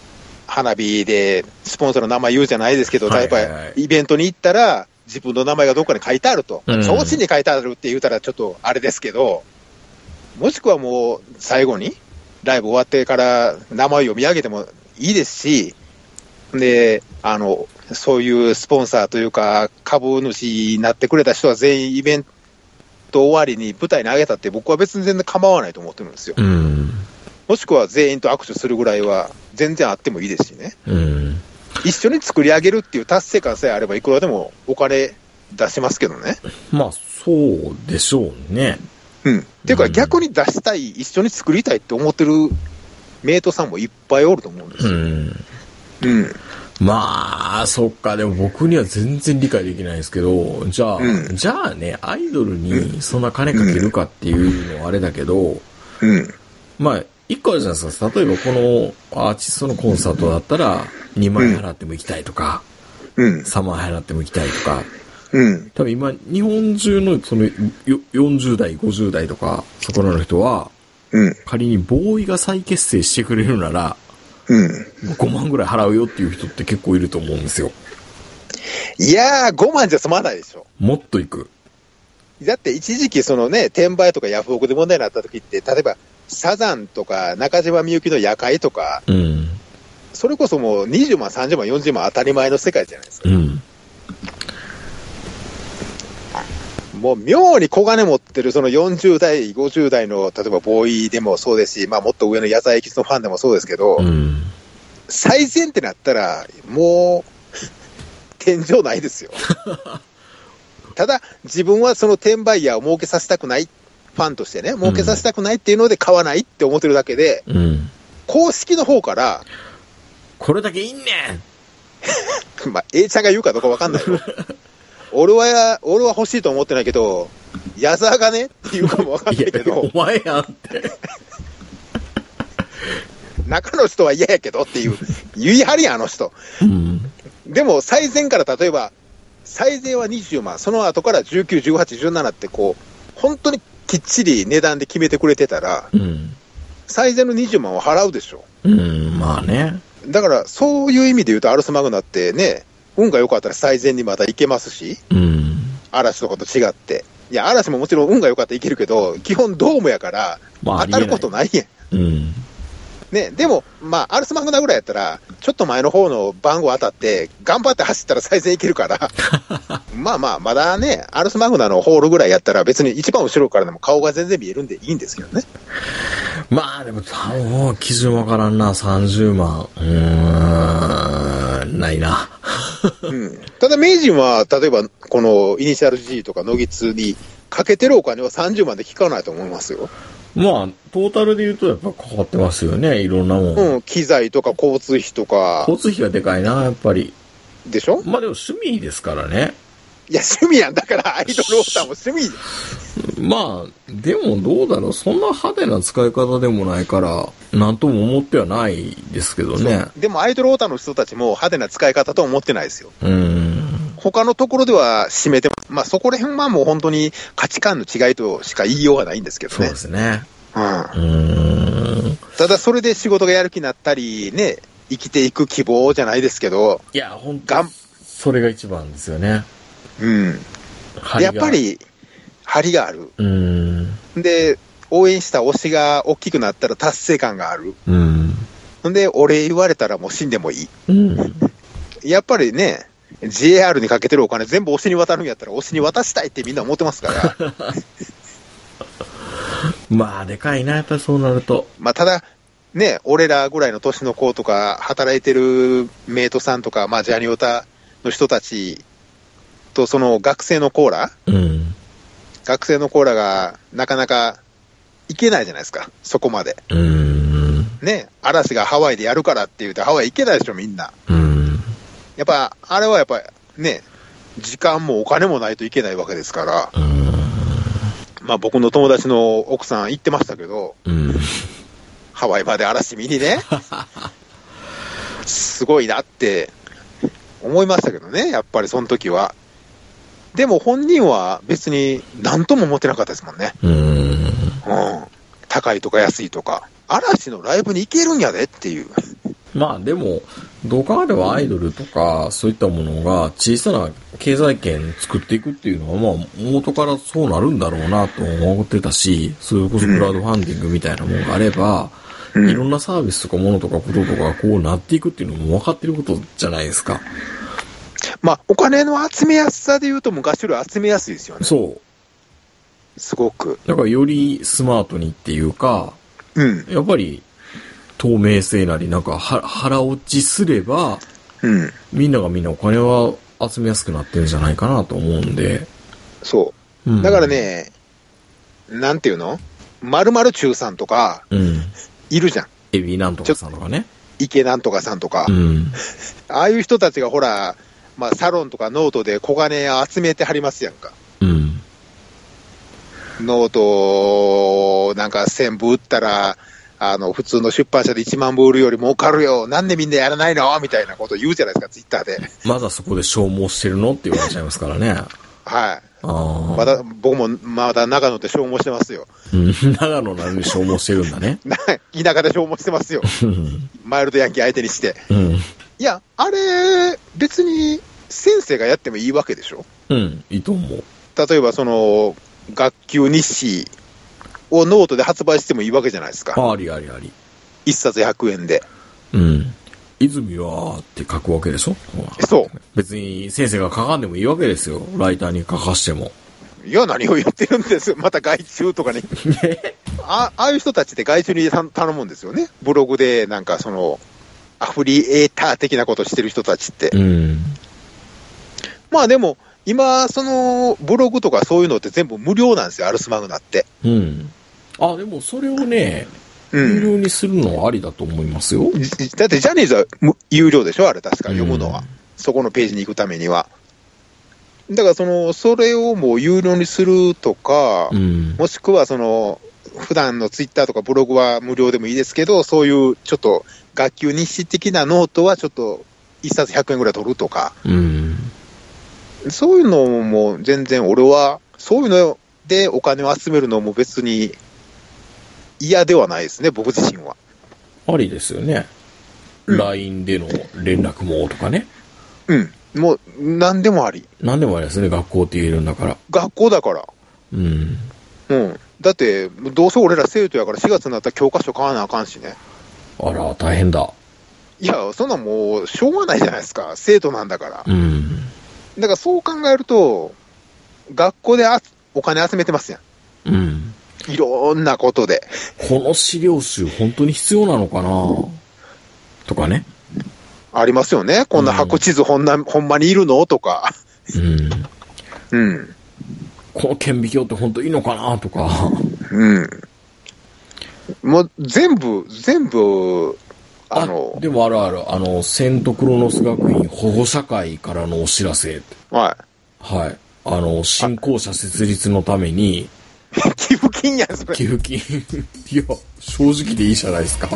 Speaker 3: 花火でスポンサーの名前言うじゃないですけど、例えばイベントに行ったら、自分の名前がどっかに書いてあると、提灯に書いてあるって言うたらちょっとあれですけど、もしくはもう最後に、ライブ終わってから名前を読み上げてもいいですし、で、そういうスポンサーというか、株主になってくれた人は全員イベント終わりに舞台に上げたって、僕は別に全然構わないと思ってるんですよ。もしくは全員と握手するぐらいは全然あってもいいですしね。一緒に作り上げるっていう達成感さえあれば、いくらでもお金出しますけどね。
Speaker 2: まあ、そうでしょうね。
Speaker 3: っていうか、逆に出したい、一緒に作りたいって思ってるメイトさんもいっぱいおると思うんですよ。
Speaker 2: まあ、そっか、でも僕には全然理解できないですけど、じゃあね、アイドルにそんな金かけるかっていうのはあれだけど、まあ、一個あるじゃないですか。例えばこのアーティストのコンサートだったら、2万円払っても行きたいとか、3万円払っても行きたいとか、多分今、日本中のその40代、50代とか、そこらの人は、仮にボーイが再結成してくれるなら、5万ぐらい払うよっていう人って結構いると思うんですよ。
Speaker 3: いやー、5万じゃ済まないでしょ。
Speaker 2: もっといく。
Speaker 3: だって一時期そのね、転売とかヤフオクで問題になった時って、例えばサザンとか中島みゆきの夜会とか、それこそもう20万、30万、40万当たり前の世界じゃないですか。もう妙に小金持ってるその40代、50代の例えばボーイでもそうですし、まあもっと上の矢沢永吉のファンでもそうですけど、最善ってなったらもう天井ないですよ。ただ自分はその転売ヤーを儲けさせたくない、ファンとしてね、儲けさせたくないっていうので買わないって思ってるだけで、公式の方から
Speaker 2: これだけいんね
Speaker 3: んまあ A ちゃんが言うかどうか分かんないよ。俺は欲しいと思ってないけど、矢沢がねって言うかも分かんないけど、
Speaker 2: お前やんって
Speaker 3: 中の人は嫌やけどっていう言い張りやん、あの人。でも最善から例えば最善は20万、その後から19、18、17ってこう本当にきっちり値段で決めてくれてたら、最善の20万は払うでしょ。
Speaker 2: まあね。
Speaker 3: だからそういう意味で言うとアルスマグナってね、運が良かったら最善にまた行けますし、嵐とかと違って、いや嵐ももちろん運が良かったらいけるけど、基本ドームやから、当たることないやん。ね、でも、まあ、アルスマグナぐらいやったら、ちょっと前の方の番号当たって、頑張って走ったら最善いけるから、まあまあ、まだね、アルスマグナのホールぐらいやったら、別に一番後ろからでも顔が全然見えるんでいいんですけどね。
Speaker 2: まあ、でも、基準わからんな、30万。ないな。
Speaker 3: ただ、名人は、例えば、このイニシャル G とかノギツにかけてるお金は30万で効かないと思いますよ。
Speaker 2: まあ、トータルで言うとやっぱかかってますよね、いろんなもん。
Speaker 3: 機材とか交通費とか。
Speaker 2: 交通費がでかいな、やっぱり。
Speaker 3: でしょ？
Speaker 2: まあでも趣味ですからね。
Speaker 3: いや、趣味やんだから、アイドルオーターも趣味。
Speaker 2: まあ、でもどうだろう、そんな派手な使い方でもないから、なんとも思ってはないですけどね。
Speaker 3: でもアイドルオーターの人たちも派手な使い方とは思ってないですよ。他のところでは占めてます。まあそこら辺はもう本当に価値観の違いとしか言いようがないんですけどね。
Speaker 2: そうですね。
Speaker 3: ただそれで仕事がやる気になったりね、生きていく希望じゃないですけど。
Speaker 2: いや、本当それが一番ですよね。
Speaker 3: やっぱり、張りがある。で、応援した推しが大きくなったら達成感がある。で、お礼言われたらもう死んでもいい。やっぱりね、JR にかけてるお金全部推しに渡るんやったら推しに渡したいってみんな思ってますから。ま
Speaker 2: あ、でかいな、やっぱりそうなると。
Speaker 3: まあ、ただ、ね、俺らぐらいの年の子とか、働いてるメイトさんとか、まあ、ジャニオタの人たちと、その学生のコーラ、学生のコーラがなかなか行けないじゃないですか、そこまで。ね、嵐がハワイでやるからって言うて、ハワイ行けないでしょ、みんな。やっぱ、あれはやっぱね、時間もお金もないといけないわけですから、まあ僕の友達の奥さん行ってましたけど、ハワイまで嵐見にね、すごいなって思いましたけどね、やっぱりその時は。でも本人は別に何とも思ってなかったですもんね。高いとか安いとか。嵐のライブに行けるんやでっていう。
Speaker 2: まあでも、どう考えてもアイドルとか、そういったものが小さな経済圏作っていくっていうのは、まあ元からそうなるんだろうなと思ってたし、それこそクラウドファンディングみたいなものがあれば、いろんなサービスとかものとかこととかがこうなっていくっていうのも分かってることじゃないですか。
Speaker 3: まあお金の集めやすさで言うと昔より集めやすいですよね。
Speaker 2: そう。
Speaker 3: すごく。
Speaker 2: だからよりスマートにっていうか、やっぱり、透明性なり、なんか腹落ちすれば、みんながみんなお金は集めやすくなってるんじゃないかなと思うんで。
Speaker 3: そう。だからね、なんていうの〇〇中さんとか、いるじゃん。
Speaker 2: エビなんとかさんとかね。
Speaker 3: 池なんとかさんとか。ああいう人たちがほら、まあサロンとかノートで小金集めてはりますやんか。ノート、なんか1000部売ったら、普通の出版社で1万部売るより儲かるよ。なんでみんなやらないのみたいなこと言うじゃないですか、ツイッターで。
Speaker 2: まだそこで消耗してるのって言われちゃいますからね。
Speaker 3: はい。まだ、僕もまだ長野で消耗してますよ。
Speaker 2: 長野なのに消耗してるんだね。
Speaker 3: 田舎で消耗してますよ。マイルドヤンキー相手にして。いや、あれ、別に先生がやってもいいわけでしょ？
Speaker 2: いいと思う。
Speaker 3: 例えば学級日誌をノートで発売してもいいわけじゃないですか。
Speaker 2: あり。
Speaker 3: 一冊100円で。
Speaker 2: 泉はって書くわけでしょ？
Speaker 3: そう。
Speaker 2: 別に先生が書かんでもいいわけですよ。ライターに書かしても。
Speaker 3: いや、何を言ってるんですよ。また外注とかね。ああいう人たちって外注に頼むんですよね。ブログでなんかアフリエーター的なことしてる人たちって。まあでも、今、ブログとかそういうのって全部無料なんですよ、アルスマグナって。
Speaker 2: あ、でもそれをね、有料にするのはありだと思いますよ。
Speaker 3: だってジャニーズは有料でしょ、あれ確か読むのは。そこのページに行くためには。だからそれをもう有料にするとか、もしくは普段のツイッターとかブログは無料でもいいですけど、そういうちょっと学級日誌的なノートはちょっと一冊100円ぐらい取るとか。そういうのも全然俺は、そういうのでお金を集めるのも別に嫌ではないですね、僕自身は。
Speaker 2: ありですよね。LINE での連絡もとかね。
Speaker 3: もう何でもあり。
Speaker 2: 何でもありですね、学校って言えるんだから。
Speaker 3: 学校だから。だって、どうせ俺ら生徒やから4月になったら教科書買わなあかんしね。
Speaker 2: あら、大変だ。
Speaker 3: いや、そんなんもうしょうがないじゃないですか、生徒なんだから。だからそう考えると、学校でお金集めてますやん。いろんなことで。
Speaker 2: この資料集本当に必要なのかなとかね。
Speaker 3: ありますよね。こんな白地図ほんまにいるのとか。
Speaker 2: この顕微鏡って本当いいのかなとか。
Speaker 3: もう全部、
Speaker 2: でもある、セントクロノス学院保護者会からのお知らせ。新校舎設立のために。
Speaker 3: 寄付金やん、それ。
Speaker 2: 寄付金。いや、正直でいいじゃないですか。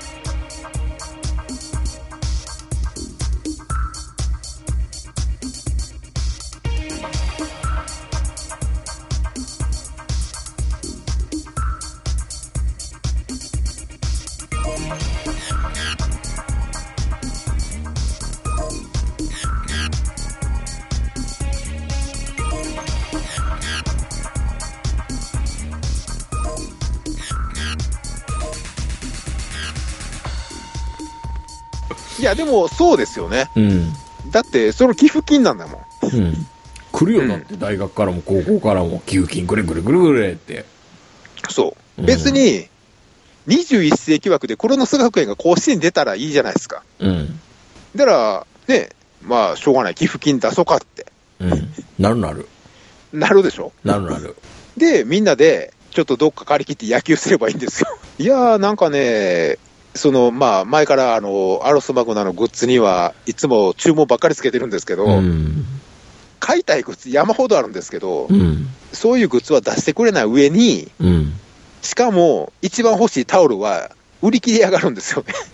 Speaker 3: いや、でも、そうですよね。だって、その寄付金なんだもん。
Speaker 2: 来るよなって、大学からも高校からも寄付金ぐれぐれぐれぐれって。
Speaker 3: そう。別に、21世紀枠でクロノス学園が甲子園出たらいいじゃないですか。だから、ね、まあ、しょうがない。寄付金出そうかって。
Speaker 2: なる。
Speaker 3: なるでしょ？
Speaker 2: なる。
Speaker 3: で、みんなで、ちょっとどっか借り切って野球すればいいんですよ。いやー、なんかね、まあ、前からアロスマグナのグッズにはいつも注文ばっかりつけてるんですけど、買いたいグッズ山ほどあるんですけど、そういうグッズは出してくれない上に、しかも一番欲しいタオルは売り切れやがるんですよね。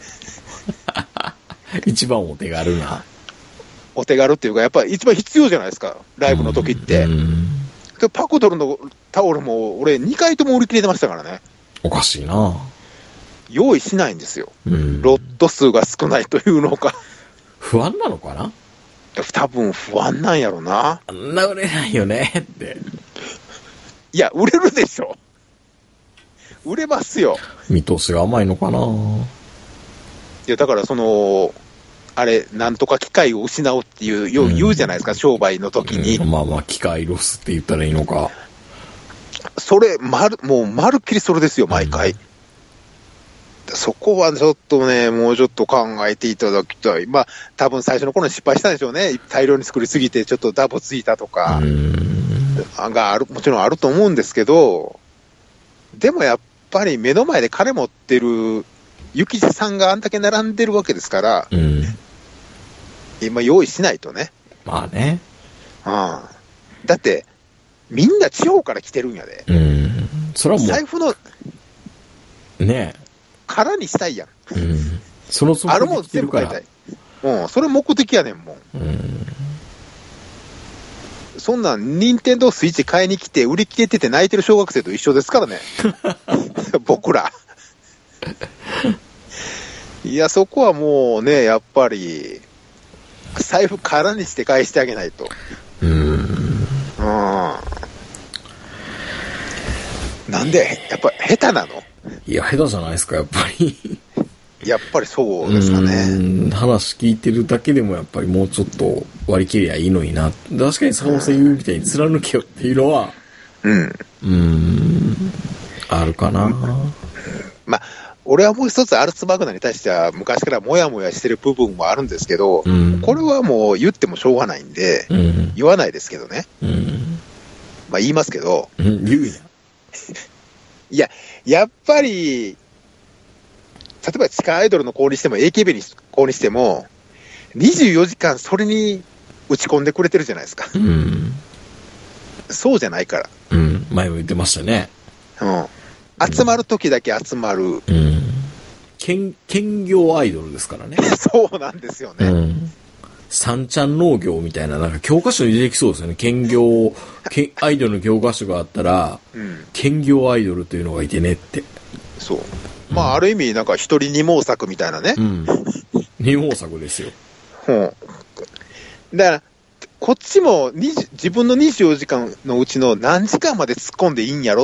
Speaker 2: 一番お手軽な。
Speaker 3: お手軽っていうか、やっぱり一番必要じゃないですか、ライブの時って。でパクドルのタオルも俺2回とも売り切れてましたからね。
Speaker 2: おかしいな。
Speaker 3: 用意しないんですよ。
Speaker 2: うん。
Speaker 3: ロット数が少ないというのか。
Speaker 2: 不安なのかな？
Speaker 3: 多分不安なんやろな。
Speaker 2: あんな売れないよねって。
Speaker 3: いや、売れるでしょ。売れますよ。
Speaker 2: 見通しが甘いのかな。
Speaker 3: いや、だからあれ、なんとか機械を失うっていう、よう言うじゃないですか、商売の時に。
Speaker 2: まあまあ、機械ロスって言ったらいいのか。
Speaker 3: それ、もうまるっきりそれですよ、毎回。そこはちょっとね、もうちょっと考えていただきたい。まあ、多分最初の頃に失敗したんでしょうね。大量に作りすぎて、ちょっとダボついたとか、もちろんあると思うんですけど、でもやっぱり目の前で金持ってる幸地さんがあんだけ並んでるわけですから、今用意しないとね。
Speaker 2: まあね。
Speaker 3: だって、みんな地方から来てるんやで。
Speaker 2: それはもう。
Speaker 3: 財布の、
Speaker 2: ねえ。
Speaker 3: 空にしたいやん。
Speaker 2: そのつもりで
Speaker 3: あるもん全部買いたい。それ目的やねんもん。そんなん、任天堂スイッチ買いに来て、売り切れてて泣いてる小学生と一緒ですからね。僕ら。いや、そこはもうね、やっぱり、財布空にして返してあげないと。なんで、やっぱ下手なの？
Speaker 2: いや、下手じゃないですか、やっぱり。
Speaker 3: やっぱりそうですかね。
Speaker 2: 話聞いてるだけでもやっぱりもうちょっと割り切りゃいいのにな。確かに坂本さん言うみたいに貫けよっていうのは、あるかな。
Speaker 3: まあ、俺はもう一つアルツマグナに対しては昔からモヤモヤしてる部分もあるんですけど、これはもう言ってもしょうがないんで、言わないですけどね。まあ言いますけど、
Speaker 2: 言うや。
Speaker 3: いや、やっぱり、例えば地下アイドルの子にしても AKB に子にしても24時間それに打ち込んでくれてるじゃないですか。そうじゃないから。
Speaker 2: 前も言ってましたね。
Speaker 3: 集まる時だけ集まる。
Speaker 2: 兼業アイドルですからね。
Speaker 3: そうなんですよね。
Speaker 2: 三ちゃん農業みたいな、なんか教科書に出てきそうですよね。アイドルの教科書があったら、兼業アイドルというのがいてねって。
Speaker 3: そう。まあ、ある意味、なんか一人二毛作みたいなね。
Speaker 2: 二毛作ですよ。
Speaker 3: だから、こっちも自分の24時間のうちの何時間まで突っ込んでいいんやろって、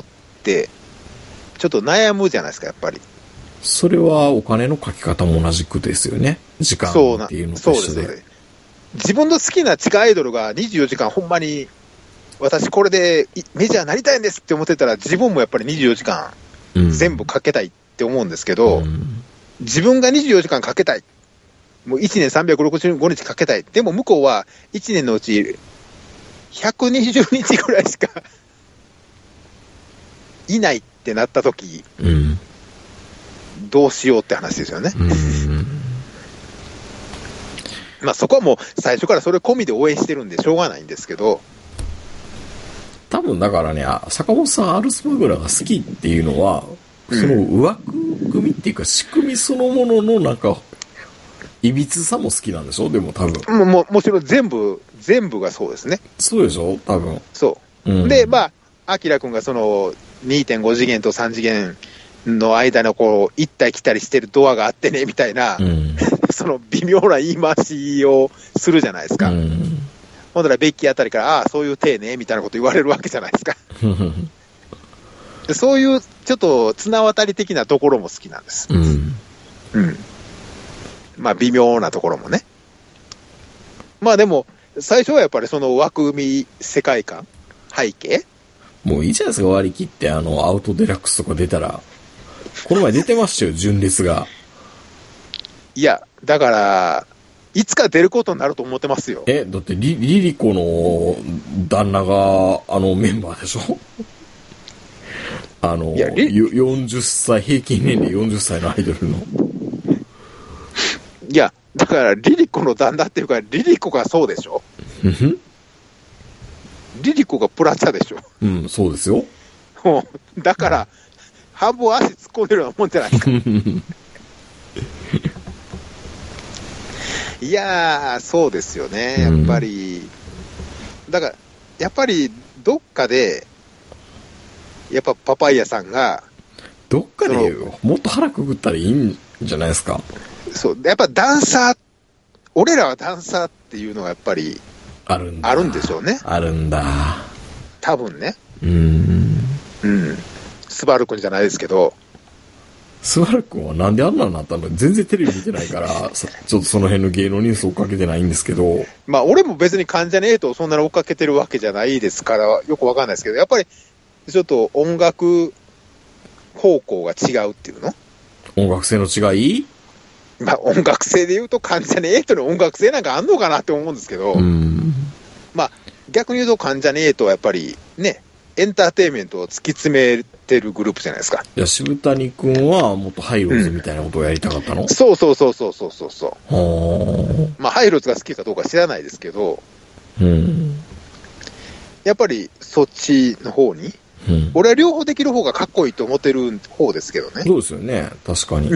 Speaker 3: ちょっと悩むじゃないですか、やっぱり。
Speaker 2: それはお金の書き方も同じくですよね。時間っていうのと一緒で。
Speaker 3: 自分の好きな地下アイドルが24時間ほんまに、私これでメジャーなりたいんですって思ってたら、自分もやっぱり24時間全部かけたいって思うんですけど、自分が24時間かけたい。もう1年365日かけたい。でも向こうは1年のうち120日ぐらいしかいないってなった時、どうしようって話ですよね。まあそこはもう最初からそれ込みで応援してるんでしょうがないんですけど。
Speaker 2: 多分だからね、坂本さんアルスマグナが好きっていうのは、その枠組みっていうか仕組みそのもののなんか、いびつさも好きなんでしょ？でも多分。
Speaker 3: もちろん全部がそうですね。
Speaker 2: そうでしょ？多分。
Speaker 3: そう。で、まあ、アキラ君がその 2.5 次元と3次元の間のこう、行ったり来たりしてるドアがあってね、みたいな、その微妙な言い回しをするじゃないですか。ほんだらベッキーあたりから、ああ、そういう体ね、みたいなこと言われるわけじゃないですか。そういうちょっと綱渡り的なところも好きなんです。まあ微妙なところもね。まあでも、最初はやっぱりその枠組み世界観、背景
Speaker 2: もういいじゃないですか、割り切ってアウトデラックスとか出たら。この前出てましたよ、純烈が。
Speaker 3: いや、だから、いつか出ることになると思ってますよ。
Speaker 2: だってリリコの旦那がメンバーでしょ40歳、平均年齢40歳のアイドルの。
Speaker 3: いや、だからリリコの旦那っていうか、リリコがそうでしょリリコがプラチャでしょ
Speaker 2: そうですよ。
Speaker 3: だから、半分足突っ込んでるようなもんじゃないか。いやー、そうですよね。やっぱり、だから、やっぱり、どっかで、やっぱパパイヤさんが、
Speaker 2: どっかでもっと腹くぐったらいいんじゃないですか。
Speaker 3: そう。やっぱダンサー、俺らはダンサーっていうのがやっぱり、あるんでしょうね。
Speaker 2: あるんだ。
Speaker 3: 多分ね。うん。スバル君じゃないですけど。
Speaker 2: スバル君はなんであんなになったの？全然テレビ見てないから、ちょっとその辺の芸能ニュース追っかけてないんですけど。
Speaker 3: まあ俺も別に関ジャニ∞をそんなに追っかけてるわけじゃないですから、よくわかんないですけど、やっぱりちょっと音楽方向が違うっていうの？
Speaker 2: 音楽性の違い？
Speaker 3: まあ音楽性で言うと関ジャニ∞の音楽性なんかあんのかなって思うんですけど、まあ逆に言うと関ジャニ∞はやっぱりね、エンターテインメントを突き詰めてるグループじゃないですか。
Speaker 2: いや、渋谷くんはもっとハイローズみたいなことをやりたかったの？
Speaker 3: そう。まあハイローズが好きかどうか知らないですけど、やっぱりそっちの方に、俺は両方できる方がかっこいいと思ってる方ですけどね。
Speaker 2: そうですよね、確かに。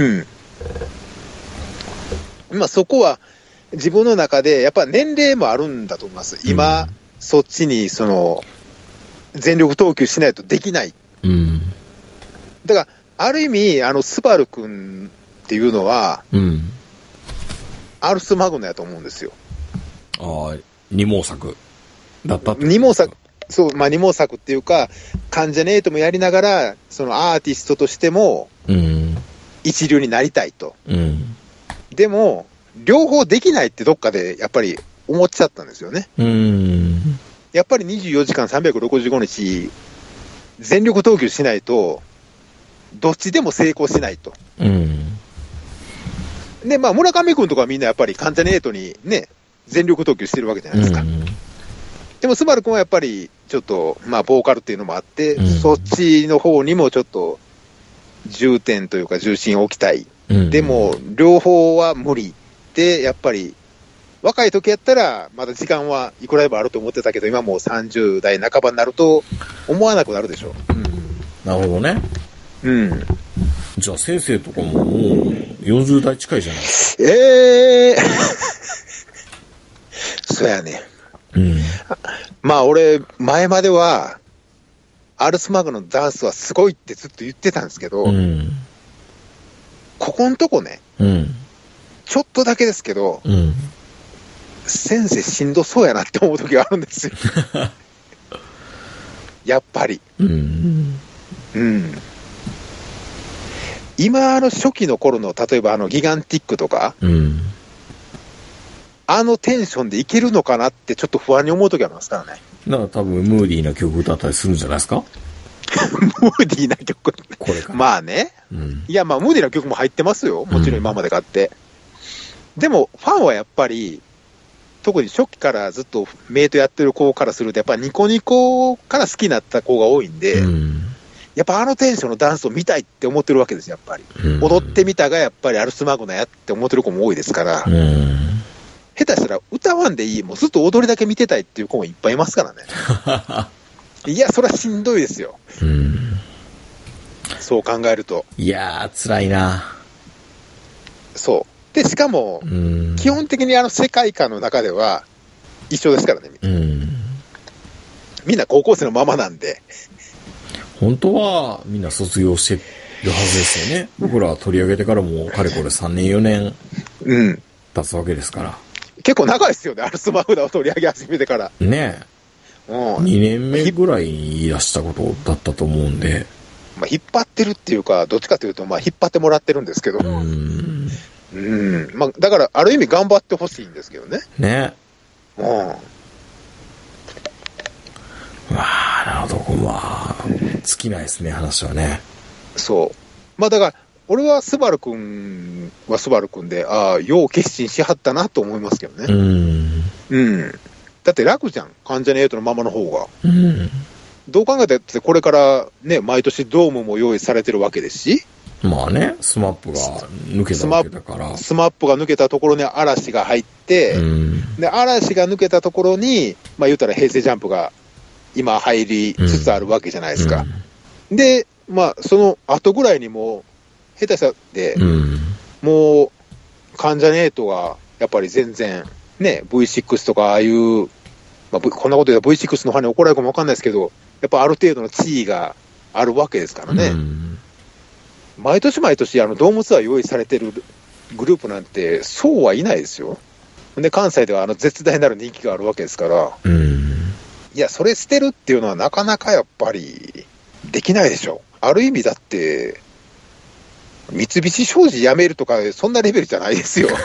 Speaker 3: まあそこは自分の中でやっぱ年齢もあるんだと思います。今、そっちにその全力投球しないとできない。だからある意味スバル君っていうのは、アルスマグナやと思うんですよ。
Speaker 2: ああ、二毛作だったって。
Speaker 3: 二毛作、そう、まあ二毛作っていうか、関ジャニ∞もやりながら、そのアーティストとしても一流になりたいと。でも両方できないってどっかでやっぱり思っちゃったんですよね。やっぱり24時間365日全力投球しないとどっちでも成功しないと。で、まあ村上君とかみんなやっぱり関ジャニ∞にね全力投球してるわけじゃないですか。でもスバル君はやっぱりちょっとまあボーカルっていうのもあって、そっちの方にもちょっと重点というか重心を置きたい。でも両方は無理で、やっぱり若い時やったらまだ時間はいくらでもあると思ってたけど、今もう30代半ばになると思わなくなるでしょ。
Speaker 2: なるほどね。じゃあ先生とかももう40代近いじゃないですか。
Speaker 3: そうやね。まあ俺前まではアルスマグのダンスはすごいってずっと言ってたんですけど、ここんとこね、ちょっとだけですけど、先生しんどそうやなって思う時があるんですよ。やっぱり。今初期の頃の例えばギガンティックとか、テンションでいけるのかなってちょっと不安に思う時ありますからね。
Speaker 2: だから多分ムーディーな曲歌ったりするんじゃないですか。
Speaker 3: ムーディーな曲これか。まあね、いやまあムーディーな曲も入ってますよ、もちろん今まで買って、でもファンはやっぱり特に初期からずっとメイトやってる子からするとやっぱりニコニコから好きになった子が多いんで、やっぱテンションのダンスを見たいって思ってるわけですよ。やっぱり、踊ってみたがやっぱりアルスマグナやって思ってる子も多いですから、下手したら歌わんでいい、もうずっと踊りだけ見てたいっていう子もいっぱいいますからね。いやそれはしんどいですよ。そう考えると。
Speaker 2: いやー辛いな。
Speaker 3: そうでしかも基本的に世界観の中では一緒ですからね。みんな高校生のままなんで。
Speaker 2: 本当はみんな卒業してるはずですよね。僕ら取り上げてからもかれこれ3年4年経つわけですから、
Speaker 3: 結構長いですよね、アルスマグナを取り上げ始めてから
Speaker 2: ね。2年目ぐらいに言い出したことだったと思うんで、
Speaker 3: まあ、引っ張ってるっていうかどっちかというとまあ引っ張ってもらってるんですけど、まあ、だからある意味頑張ってほしいんですけどね。
Speaker 2: まあなるほど。まあ尽きないですね、話はね。
Speaker 3: まあだから俺はスバル君はスバル君でよう決心しはったなと思いますけどね。だって楽じゃん、関ジャニ∞のままの方が。どう考えたってこれからね毎年ドームも用意されてるわけですし、
Speaker 2: まあね、スマップが抜けたわけだから、
Speaker 3: スマップが抜けたところに嵐が入って、で嵐が抜けたところにまあ言うたら平成ジャンプが今入りつつあるわけじゃないですか。でまあその後ぐらいにも下手したって、もう関ジャニ∞がやっぱり全然ね V6 とかああいう、まあ、こんなこと言うと V6 のファンに怒られるかもわかんないですけど、やっぱある程度の地位があるわけですからね。 毎年毎年ドームツアー用意されてるグループなんてそうはいないですよ。で関西では絶大なる人気があるわけですから、いやそれ捨てるっていうのはなかなかやっぱりできないでしょ。ある意味だって三菱商事辞めるとかそんなレベルじゃないですよ。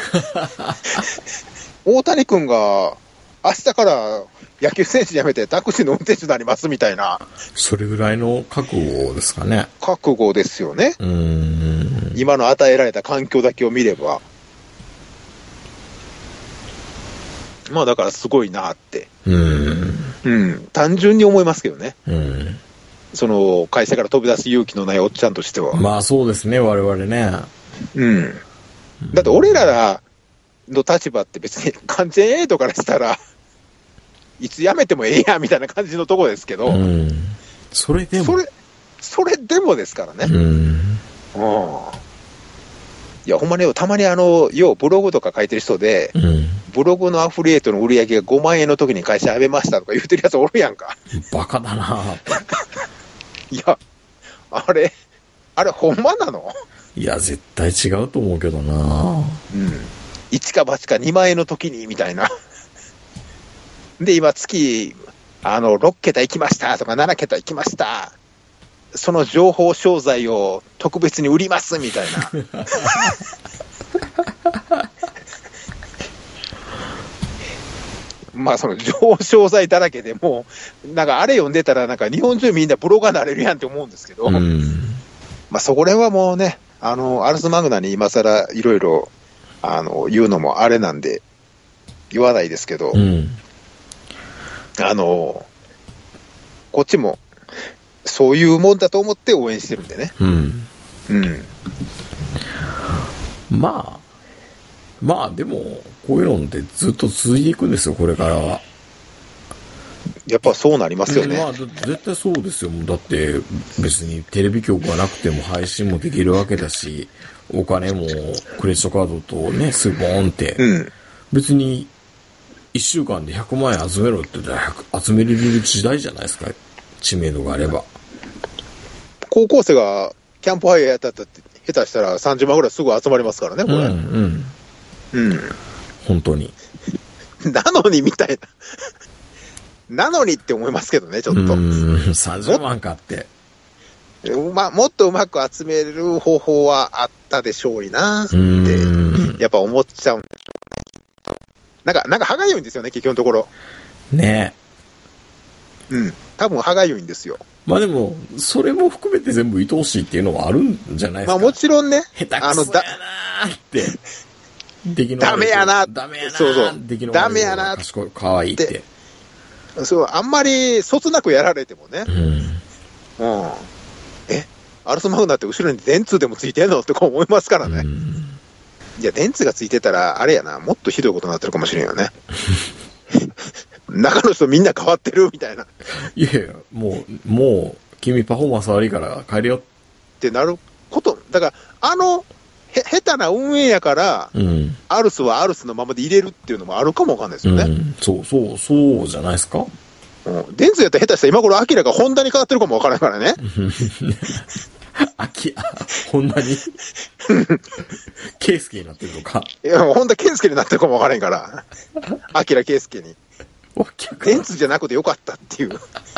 Speaker 3: 大谷君が明日から野球選手辞めてタクシーの運転手になりますみたいな、
Speaker 2: それぐらいの覚悟ですかね。
Speaker 3: 覚悟ですよね。今の与えられた環境だけを見れば、まあだからすごいなって、単純に思いますけどね。その会社から飛び出す勇気のないおっちゃんとしては。
Speaker 2: まあそうですね、我々ね。
Speaker 3: だって俺らの立場って別に完全エイトからしたらいつ辞めてもええやみたいな感じのところですけど、
Speaker 2: それでも
Speaker 3: それでもですからね。いやほんまにたまにようブログとか書いてる人で、ブログのアフリエイトの売り上げが5万円の時に会社辞めましたとか言ってるやつおるやんか。
Speaker 2: バカだな。
Speaker 3: いやあれほんまなの？
Speaker 2: いや絶対違うと思うけどな。
Speaker 3: 1か8か2万円の時にみたいな。で今月6桁行きましたとか7桁行きました、その情報商材を特別に売りますみたいな。まあその情報商材だらけでもうなんかあれ読んでたらなんか日本中みんなブロガーになれるやんって思うんですけど、まあそこらはもうねアルスマグナに今更いろいろ言うのもあれなんで言わないですけど、こっちもそういうもんだと思って応援してるんでね。
Speaker 2: まあでもこういうのってずっと続いていくんですよ、これからは。
Speaker 3: やっぱそうなりますよね。
Speaker 2: まあ絶対そうですよ。だって別にテレビ局がなくても配信もできるわけだし、お金もクレジットカードとねすぐボーンって、別に1週間で100万円集めろって言ったら集めれる時代じゃないですか、知名度があれば。
Speaker 3: 高校生がキャンプファイヤーやったって下手したら30万ぐらいすぐ集まりますからね、これ。
Speaker 2: 本当に。
Speaker 3: なのにみたいな。なのにって思いますけどね、ちょっと。
Speaker 2: 30万かって。
Speaker 3: もっとうまく集める方法はあったでしょうになって、やっぱ思っちゃうんでしょうね。なんか歯がゆいんですよね、結局のところ。
Speaker 2: ね
Speaker 3: え。多分歯がゆいんですよ。
Speaker 2: まあでも、それも含めて全部愛おしいっていうのはあるんじゃないですか。
Speaker 3: まあもちろんね。
Speaker 2: 下手くそやなーって。
Speaker 3: ダメやな。
Speaker 2: ダメやな。
Speaker 3: そうそう。ダメやな。
Speaker 2: 賢い、可愛いって。
Speaker 3: そう、あんまりそつなくやられてもね。アルスマグナって後ろに電通でもついてんのってこう思いますからね。いや、電通がついてたら、あれやな、もっとひどいことになってるかもしれんよね。中の人みんな変わってるみたいな。
Speaker 2: いやいや、もう、君パフォーマンス悪いから帰るよ。
Speaker 3: ってなること、だから、下手な運営やから、アルスはアルスのままで入れるっていうのもあるかもわかんないですよね。
Speaker 2: そうじゃないですか。
Speaker 3: 電通やったら下手したら今頃アキラがホンダに変わってるかもわからないからね。
Speaker 2: ホンダにケイスケになってるのか。
Speaker 3: いや、ホンダケイスケになってるかもわからないから。アキラケイスケに。電通じゃなくてよかったっていう。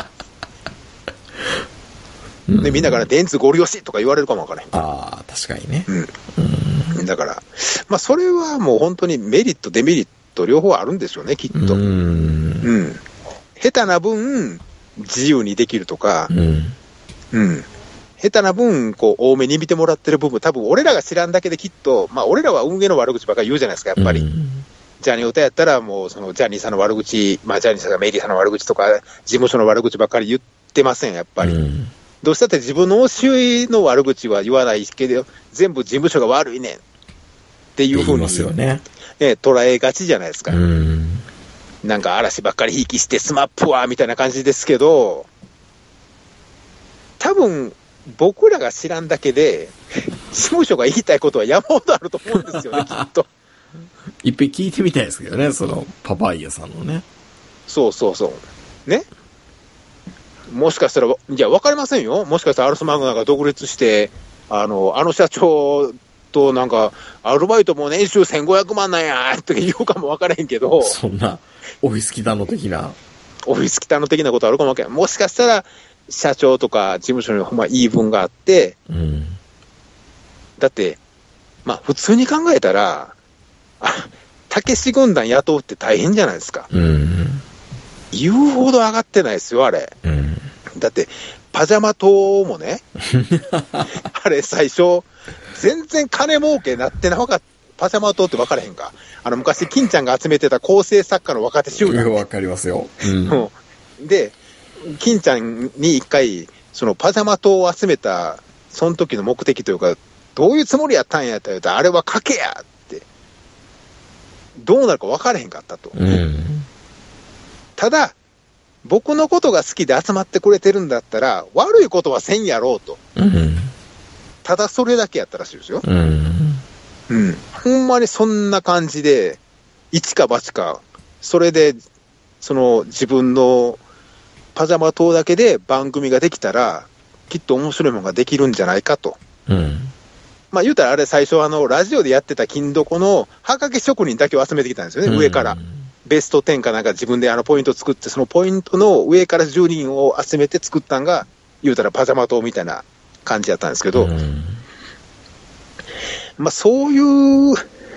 Speaker 3: でみんなから電通ゴリ押しとか言われるかもわからへん。
Speaker 2: ああ、確かにね。
Speaker 3: だから、まあそれはもう本当にメリット、デメリット両方あるんでしょうね、きっと。下手な分、自由にできるとか、下手な分、こう、多めに見てもらってる部分、多分俺らが知らんだけできっと、まあ俺らは運営の悪口ばっかり言うじゃないですか、やっぱり。ジャニオタやったらもうそのジャニーさんの悪口、まあジャニーさんがメリーさんの悪口とか、事務所の悪口ばっかり言ってません、やっぱり。どうしたって自分の周囲の悪口は言わないけど、全部事務所が悪いねんっていうふうに、捉えがちじゃないですか。なんか嵐ばっかりひいきしてスマップはみたいな感じですけど、多分僕らが知らんだけで事務所が言いたいことは山ほどあると思うんですよね、きっと。
Speaker 2: いっぺん聞いてみたいですけどね、そのパパイヤさんのね。
Speaker 3: そうね。もしかしたら、いや分かりませんよ。もしかしたらアルスマグナが独立してあの社長となんか、アルバイトも年収1500万なんやって言うかも分からへんけど、
Speaker 2: そんな、オフィス北野的な。
Speaker 3: オフィス北野的なことあるかもわけない。もしかしたら、社長とか事務所にほんま言い分があって、
Speaker 2: うん、
Speaker 3: だって、まあ普通に考えたら、たけし軍団雇うって大変じゃないですか。
Speaker 2: うん、
Speaker 3: 言うほど上がってないですよ、あれ。
Speaker 2: うん、
Speaker 3: だって、パジャマ島もね、あれ最初、全然金儲けなってなかった。パジャマ島って分からへんか。昔、金ちゃんが集めてた構成作家の若手集団、ね。
Speaker 2: 分かりますよ。
Speaker 3: うん、で、金ちゃんに一回、そのパジャマ島を集めた、その時の目的というか、どういうつもりやったんやったら言うと、あれは賭けやって、どうなるか分からへんかったと。
Speaker 2: うん、
Speaker 3: ただ、僕のことが好きで集まってくれてるんだったら、悪いことはせんやろうと。
Speaker 2: うん、
Speaker 3: ただそれだけやったらしいですよ。
Speaker 2: うん、
Speaker 3: うん。ほんまにそんな感じで、一か八か、それで、その自分のパジャマ島だけで番組ができたら、きっと面白いものができるんじゃないかと。
Speaker 2: うん。
Speaker 3: まあ言うたらあれ最初ラジオでやってた金床のはがき職人だけを集めてきたんですよね、上から。ベスト10かなんか自分でポイント作って、そのポイントの上から10人を集めて作ったんが、言うたらパジャマ島みたいな感じやったんですけど、まあそういう、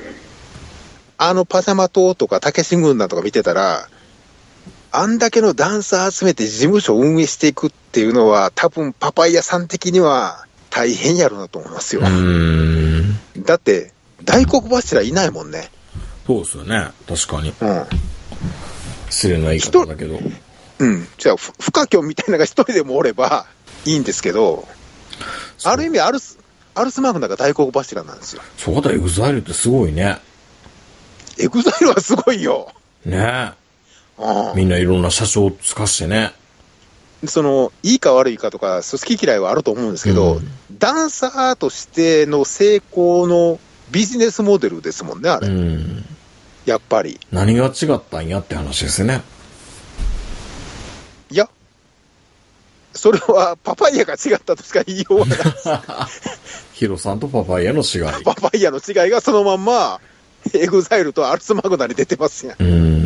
Speaker 3: パジャマ島とかたけし軍団とか見てたら、あんだけのダンサー集めて事務所を運営していくっていうのは、多分パパイヤさん的には大変やろうなと思いますよ。だって、大黒柱いないもんね。
Speaker 2: そうですよね。確かに。
Speaker 3: うん。
Speaker 2: 失礼な言い方だけど。
Speaker 3: うん。じゃあ、不可教みたいなのが一人でもおればいいんですけど、ある意味アルスマグナが大黒柱なんですよ。
Speaker 2: そうだ、エグザイルってすごいね。
Speaker 3: エグザイルはすごいよ。
Speaker 2: ねえ。みんないろんな社長をつかしてね。
Speaker 3: いいか悪いかとか、好き嫌いはあると思うんですけど、ダンサーとしての成功のビジネスモデルですもんね、あれ。やっぱり。
Speaker 2: 何が違ったんやって話ですね。
Speaker 3: いや、それはパパイヤが違ったとしか言いようがないです。
Speaker 2: ヒロさんとパパイヤの違い。
Speaker 3: パパイヤの違いがそのまんま、エグザイルとアルスマグナに出てますやん。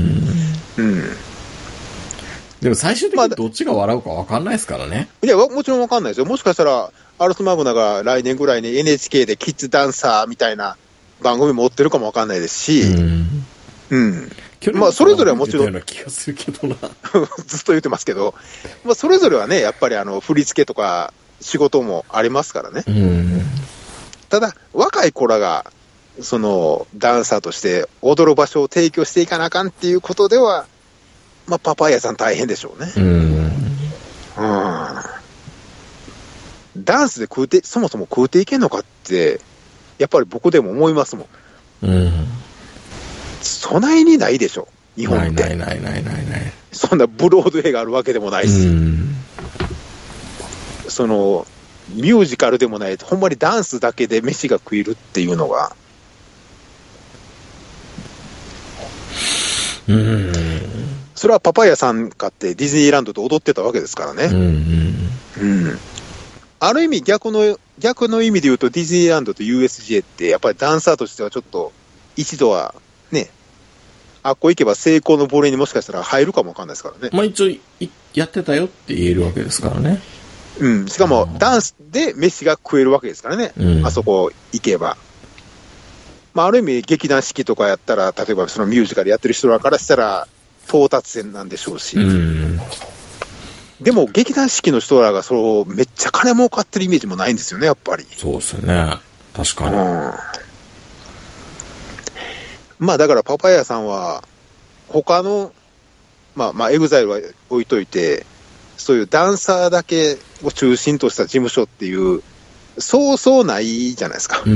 Speaker 2: でも最終的にどっちが笑うか分かんないですからね。
Speaker 3: いや、もちろん分かんないですよ。もしかしたら、アルスマグナが来年ぐらいに NHK でキッズダンサーみたいな番組持ってるかも分かんないですし、まあ、それぞれはもちろん、ずっと言ってますけど、まあ、それぞれはね、やっぱり振り付けとか仕事もありますからね。ただ、若い子らが、ダンサーとして踊る場所を提供していかなあかんっていうことでは、まあ、パパイヤさん大変でしょうね。ダンスでそもそも食うていけんのかって、やっぱり僕でも思いますもん。そないにないでしょ、日本って。ない。そんなブロードウェイがあるわけでもないし、ミュージカルでもない、ほんまにダンスだけで飯が食えるっていうのが、それはパパイヤさんかってディズニーランドで踊ってたわけですからね。ある意味逆の意味で言うと、ディズニーランドと USJ ってやっぱりダンサーとしてはちょっと一度はね、あっこ行けば成功の亡霊にもしかしたら入るかもわかんないですからね。
Speaker 2: まあ一応やってたよって言えるわけですからね。
Speaker 3: しかもダンスで飯が食えるわけですからね。あそこ行けば。まあある意味劇団四季とかやったら、例えばそのミュージカルやってる人らからしたら到達点なんでしょうし。でも劇団四季の人らがめっちゃ金儲かってるイメージもないんですよね、やっぱり。
Speaker 2: そうですよね。確かに。
Speaker 3: まあだからパパイヤさんは他のまあエグザイルは置いといて、そういうダンサーだけを中心とした事務所っていうそうそうないじゃないですか。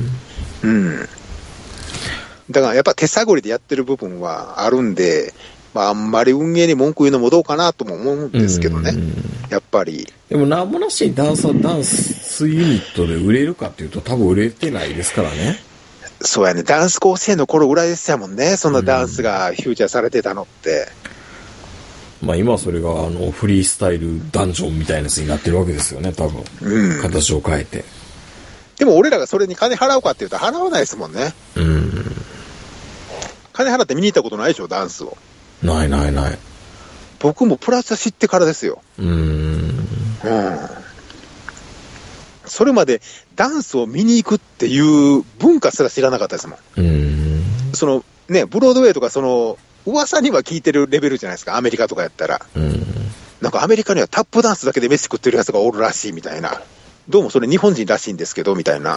Speaker 3: だからやっぱ手探りでやってる部分はあるんで、まあ、あんまり運営に文句言うのもどうかなとも思うんですけどね、やっぱり。
Speaker 2: でもなんもなしにダンスユニットで売れるかっていうと多分売れてないですからね。
Speaker 3: そうやね、ダンス甲子園の頃ぐらいでしたもんね、そんなダンスがフューチャーされてたのって。
Speaker 2: まあ今それがフリースタイルダンジョンみたいなやつになってるわけですよね、多分。形を変えて。
Speaker 3: でも俺らがそれに金払うかって言うと払わないですもんね。金払って見に行ったことないでしょ、ダンスを。
Speaker 2: ない。
Speaker 3: 僕もプラス知ってからですよ。それまでダンスを見に行くっていう文化すら知らなかったですもん。そのね、ブロードウェイとかその噂には聞いてるレベルじゃないですか、アメリカとかやったら。なんかアメリカにはタップダンスだけで飯食ってるやつがおるらしいみたいな。どうもそれ日本人らしいんですけど、みたいな。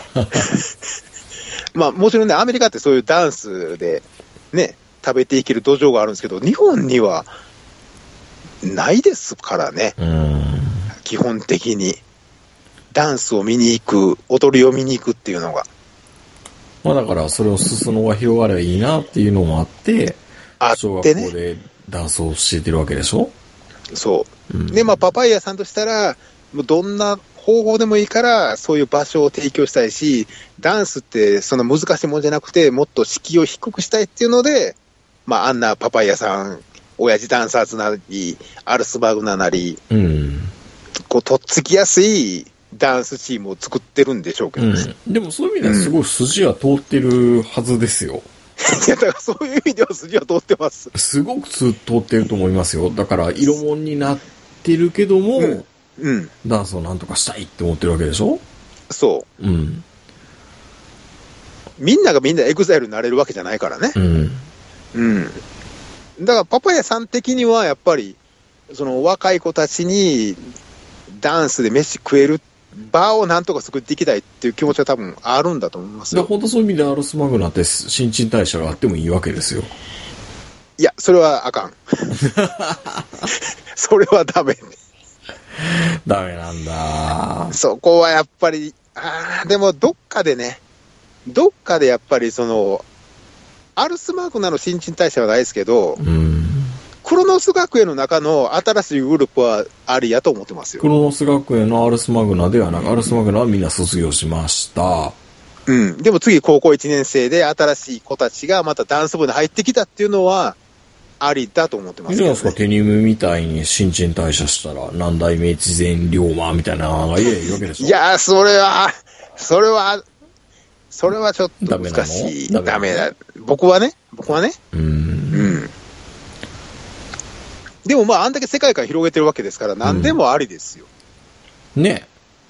Speaker 3: まあもちろんね、アメリカってそういうダンスでね、食べていける土壌があるんですけど、日本にはないですからね。基本的に。ダンスを見に行く、踊りを見に行くっていうのが。
Speaker 2: まあだからそれを裾野が広がればいいなっていうのもあって、小学校でダンスを教えてるわけでしょ？そう。
Speaker 3: で、まあパパイヤさんとしたら、もうどんな方法でもいいから、そういう場所を提供したいし、ダンスってそんな難しいもんじゃなくて、もっと敷居を低くしたいっていうので、まああんなパパイヤさん、親父ダンサーズなり、アルスバグナなり、こうとっつきやすいダンスチームを作ってるんでしょうけどね。
Speaker 2: でもそういう意味ではすごい筋は通ってるはずですよ。
Speaker 3: いや、だからそういう意味では筋は通ってます。
Speaker 2: すごく通ってると思いますよ。だから色物になってるけども、ダンスをなんとかしたいって思ってるわけでしょ？
Speaker 3: そう。みんながみんなエグザイルになれるわけじゃないからね。だからパパヤさん的にはやっぱりその若い子たちにダンスで飯食える場をなんとか作っていきたいっていう気持ちは多分あるんだと思いますよ。
Speaker 2: 本当そういう意味でアルスマグナって新陳代謝があってもいいわけですよ。
Speaker 3: いや、それはあかん。それはダメ。
Speaker 2: ダメなんだ。
Speaker 3: そこはやっぱり、でもどっかでやっぱりその、アルスマグナの新陳代謝はないですけど、クロノス学園の中の新しいグループはありやと思ってますよ。
Speaker 2: クロノス学園のアルスマグナではなく、アルスマグナはみんな卒業しました。
Speaker 3: でも次高校1年生で新しい子たちがまたダンス部に入ってきたっていうのはありだと思ってますけどね。
Speaker 2: いいじゃないですか、テニウムみたいに新陳代謝したら何代目越前龍馬みたいなのがいいわけでしょ。
Speaker 3: いやー、それはちょっと難しい。ダメだ。僕はね。でもまあ、あんだけ世界観広げてるわけですから、何でもありですよ。
Speaker 2: ね。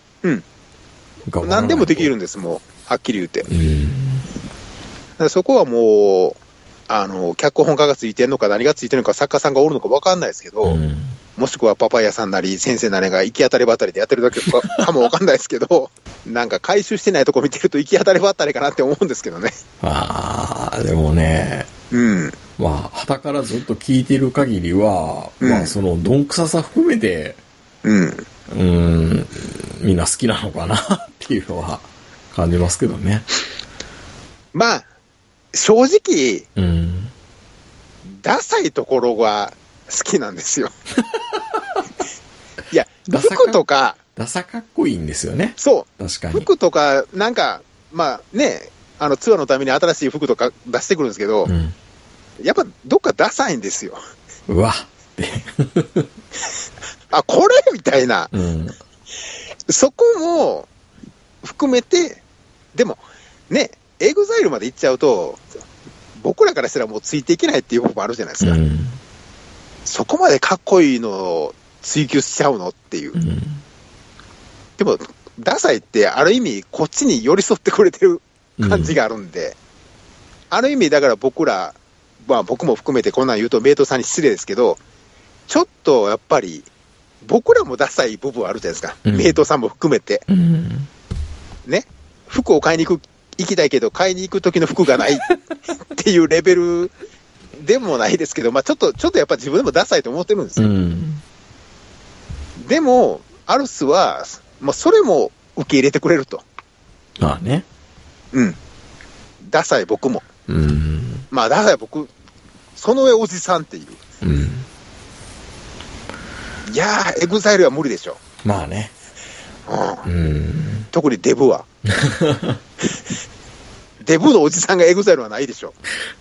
Speaker 3: 何でもできるんです、もう。はっきり言って。そこはもう、脚本家がついてるのか何がついてるのか作家さんがおるのか分かんないですけど、もしくはパパイヤさんなり先生なりが行き当たりばったりでやってるだけかも分かんないですけど、なんか回収してないとこ見てると行き当たりばったりかなって思うんですけどね。
Speaker 2: でもね、まあ、傍からずっと聞いてる限りは、まあ、その、どんくささ含めて、みんな好きなのかなっていうのは感じますけどね。
Speaker 3: まあ、正直、ダサいところが好きなんですよ。いや、服とか。
Speaker 2: ダサかっこいいんですよね。
Speaker 3: そう。
Speaker 2: 確かに。
Speaker 3: 服とか、なんか、まあね、ツアーのために新しい服とか出してくるんですけど、やっぱどっかダサいんですよ。
Speaker 2: うわって
Speaker 3: これみたいな、そこも含めて、でもね、エグザイルまで行っちゃうと僕らからしたらもうついていけないっていう部分もあるじゃないですか、そこまでかっこいいのを追求しちゃうのっていう、でもダサいってある意味こっちに寄り添ってくれてる感じがあるんで、ある意味だから僕ら、まあ僕も含めてこんなん言うとメイトさんに失礼ですけど、ちょっとやっぱり僕らもダサい部分あるじゃないですか、メイトさんも含めて、ね、服を買いに行きたいけど買いに行く時の服がないっていうレベルでもないですけど、まあちょっとやっぱ自分でもダサいと思ってるんですよ、でもアルスはもうそれも受け入れてくれると。
Speaker 2: まあね、
Speaker 3: ダサい僕も、まあダサい僕その上おじさんっていう、いやーエグザイルは無理でしょ。
Speaker 2: まあね、
Speaker 3: 特にデブはデブのおじさんがエグザイルはないでしょ。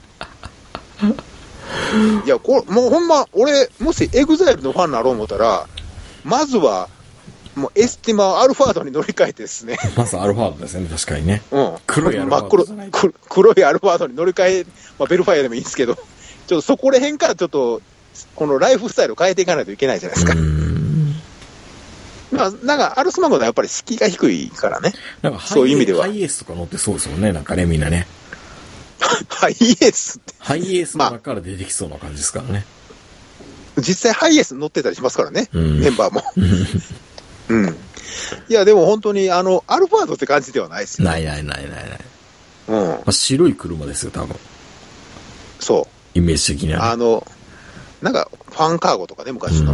Speaker 3: いやもうほんま俺もしエグザイルのファンになろう思ったらまずはもうエスティマをアルファードに乗り換えてですね。
Speaker 2: まずアルファードですね、確かにね。
Speaker 3: うん。
Speaker 2: 黒いアルファードじゃない。
Speaker 3: 黒いアルファードに乗り換え、まあ、ベルファイアでもいいんですけど、ちょっとそこら辺からちょっと、このライフスタイルを変えていかないといけないじゃないですか。まあ、なんか、アルスマゴはやっぱり敷居が低いからね。
Speaker 2: なんか
Speaker 3: そういう意味では。
Speaker 2: ハイエースとか乗ってそうですよね、なんかね、みんなね。
Speaker 3: ハイエースって。
Speaker 2: ハイエースの中から出てきそうな感じですからね。
Speaker 3: 実際ハイエース乗ってたりしますからね、メンバーも。うん。いや、でも本当に、アルファードって感じではないですよ。
Speaker 2: ない。うん。まあ、白い車ですよ、多分。
Speaker 3: そう。
Speaker 2: イメージ的には、
Speaker 3: ね。なんか、ファンカーゴとかね、昔の。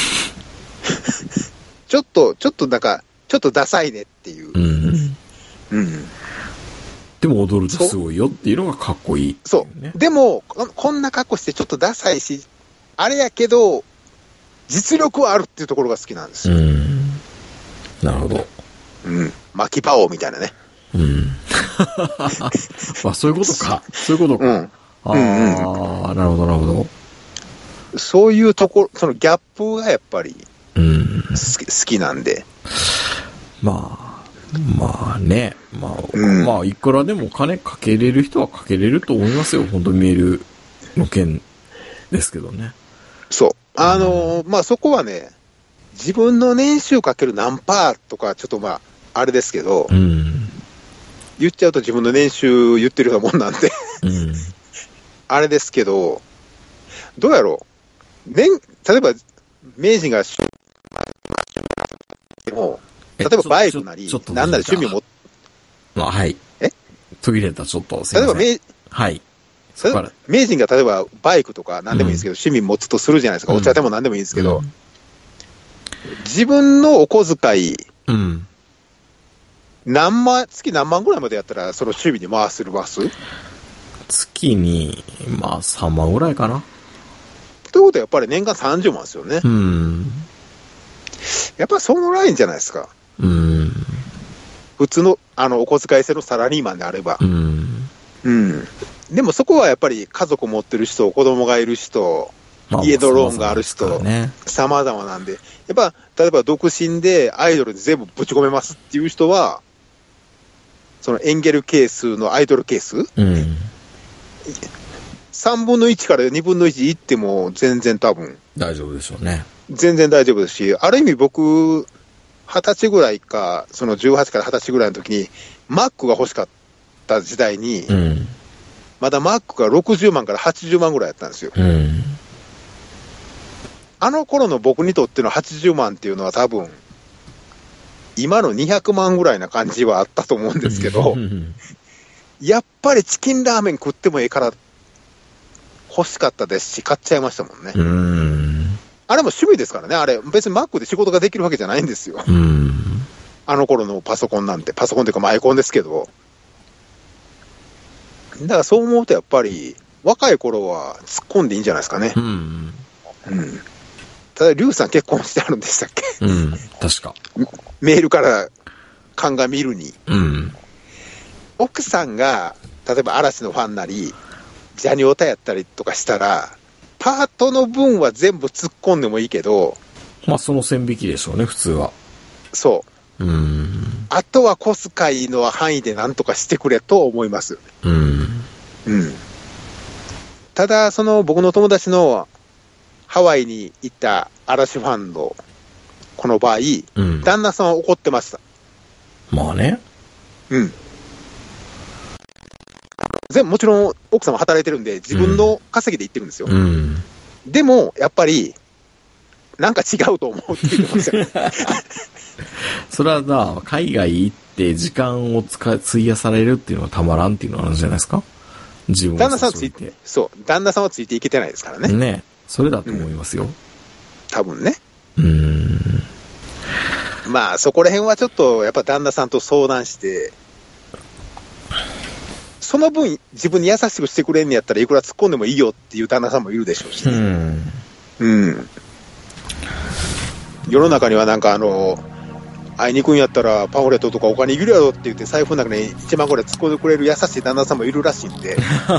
Speaker 3: ちょっとなんか、ちょっとダサいねっていう。
Speaker 2: でも踊るとすごいよっていうのがかっこいい、ね。
Speaker 3: そう。でも、こんな格好してちょっとダサいし、あれやけど、実力はあるっていうところが好きなんですよ。
Speaker 2: なるほど。
Speaker 3: 巻きパオみたいなね。
Speaker 2: まあ、そういうことか。そういうことか。なるほど。
Speaker 3: そういうところ、そのギャップがやっぱり、好きなんで。
Speaker 2: まあね。まあ、いくらでも金かけれる人はかけれると思いますよ。本当メールの件ですけどね。
Speaker 3: そう。まあ、そこはね、自分の年収かける何パーとか、ちょっとまあ、あれですけど、言っちゃうと自分の年収言ってるようなもんなんで、あれですけど、どうやろう。例えば、名人が、でも、例えばバイクなり、なんなり趣味を持って、
Speaker 2: はい。途切れた、ちょっと。すいません。
Speaker 3: 例えば
Speaker 2: はい。
Speaker 3: 名人が例えばバイクとか何でもいいんですけど、趣味持つとするじゃないですか。お茶でも何でもいいんですけど、自分のお小遣い、月何万ぐらいまでやったら、その趣味に回せます？
Speaker 2: 月に、まあ3万ぐらいかな。
Speaker 3: ということはやっぱり年間30万ですよね。やっぱりそのラインじゃないですか。普通の、お小遣い制のサラリーマンであれば。でもそこはやっぱり家族持ってる人、子供がいる人、家のローンがある人、様々なんで、やっぱ、例えば独身でアイドルで全部ぶち込めますっていう人は、そのエンゲル係数のアイドル係数、3分の1から2分の1いっても全然多分。
Speaker 2: 大丈夫でしょうね。
Speaker 3: 全然大丈夫ですし、ある意味僕、20歳ぐらいか、その18から20歳ぐらいの時に、Mac が欲しかった時代に、まだ Mac が60万から80万ぐらいやったんですよ。あの頃の僕にとっての80万っていうのは多分、今の200万ぐらいな感じはあったと思うんですけど、やっぱりチキンラーメン食ってもええから欲しかったですし、買っちゃいましたもんね。あれも趣味ですからね、あれ。別に Mac で仕事ができるわけじゃないんですよ。あの頃のパソコンなんて、パソコンというかマイコンですけど。だからそう思うとやっぱり、若い頃は突っ込んでいいんじゃないですかね。ただ、リュウさん結婚してあるんでしたっけ？
Speaker 2: 確か。
Speaker 3: メールから鑑みるに。奥さんが、例えば嵐のファンなり、ジャニオタやったりとかしたら、パートの分は全部突っ込んでもいいけど、
Speaker 2: まあその線引きでしょうね、普通は。
Speaker 3: そう。あとは小遣いの範囲で何とかしてくれと思います。ただ、その僕の友達のハワイに行った嵐ファンのこの場合、旦那さんは怒ってました。
Speaker 2: まあね。
Speaker 3: もちろん奥さんは働いてるんで自分の稼ぎで行ってるんですよ。でもやっぱりなんか違うと思うって言ってました。
Speaker 2: それは海外行って時間を費やされるっていうのはたまらんっていうのはあるんじゃないですか。自分
Speaker 3: 旦那さんはついて、旦那さんはついていけてないですからね。
Speaker 2: ね、それだと思いますよ。
Speaker 3: 多分ね。まあそこら辺はちょっとやっぱ旦那さんと相談して。その分自分に優しくしてくれんのやったらいくら突っ込んでもいいよっていう旦那さんもいるでしょうし、世の中にはなんか会いに行くんやったらパンフレットとかお金いるやろって言って財布の中に1万ぐらい突っ込んでくれる優しい旦那さんもいるらしいんで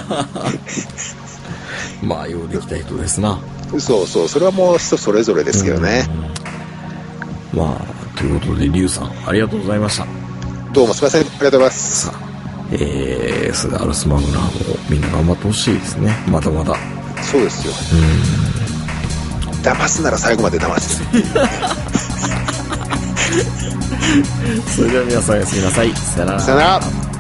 Speaker 2: まあようできた人ですな。
Speaker 3: それはもう人それぞれですけどね。
Speaker 2: まあということで、リュウさん、ありがとうございました。
Speaker 3: どうもすいません。ありがとうございます。
Speaker 2: さあ、それでアルスマグナーもみんな頑張ってほしいですね。まだまだ。
Speaker 3: そうですよ。騙すなら最後まで騙す。
Speaker 2: それでは皆さんおやすみなさい。さよなら。
Speaker 3: さよなら。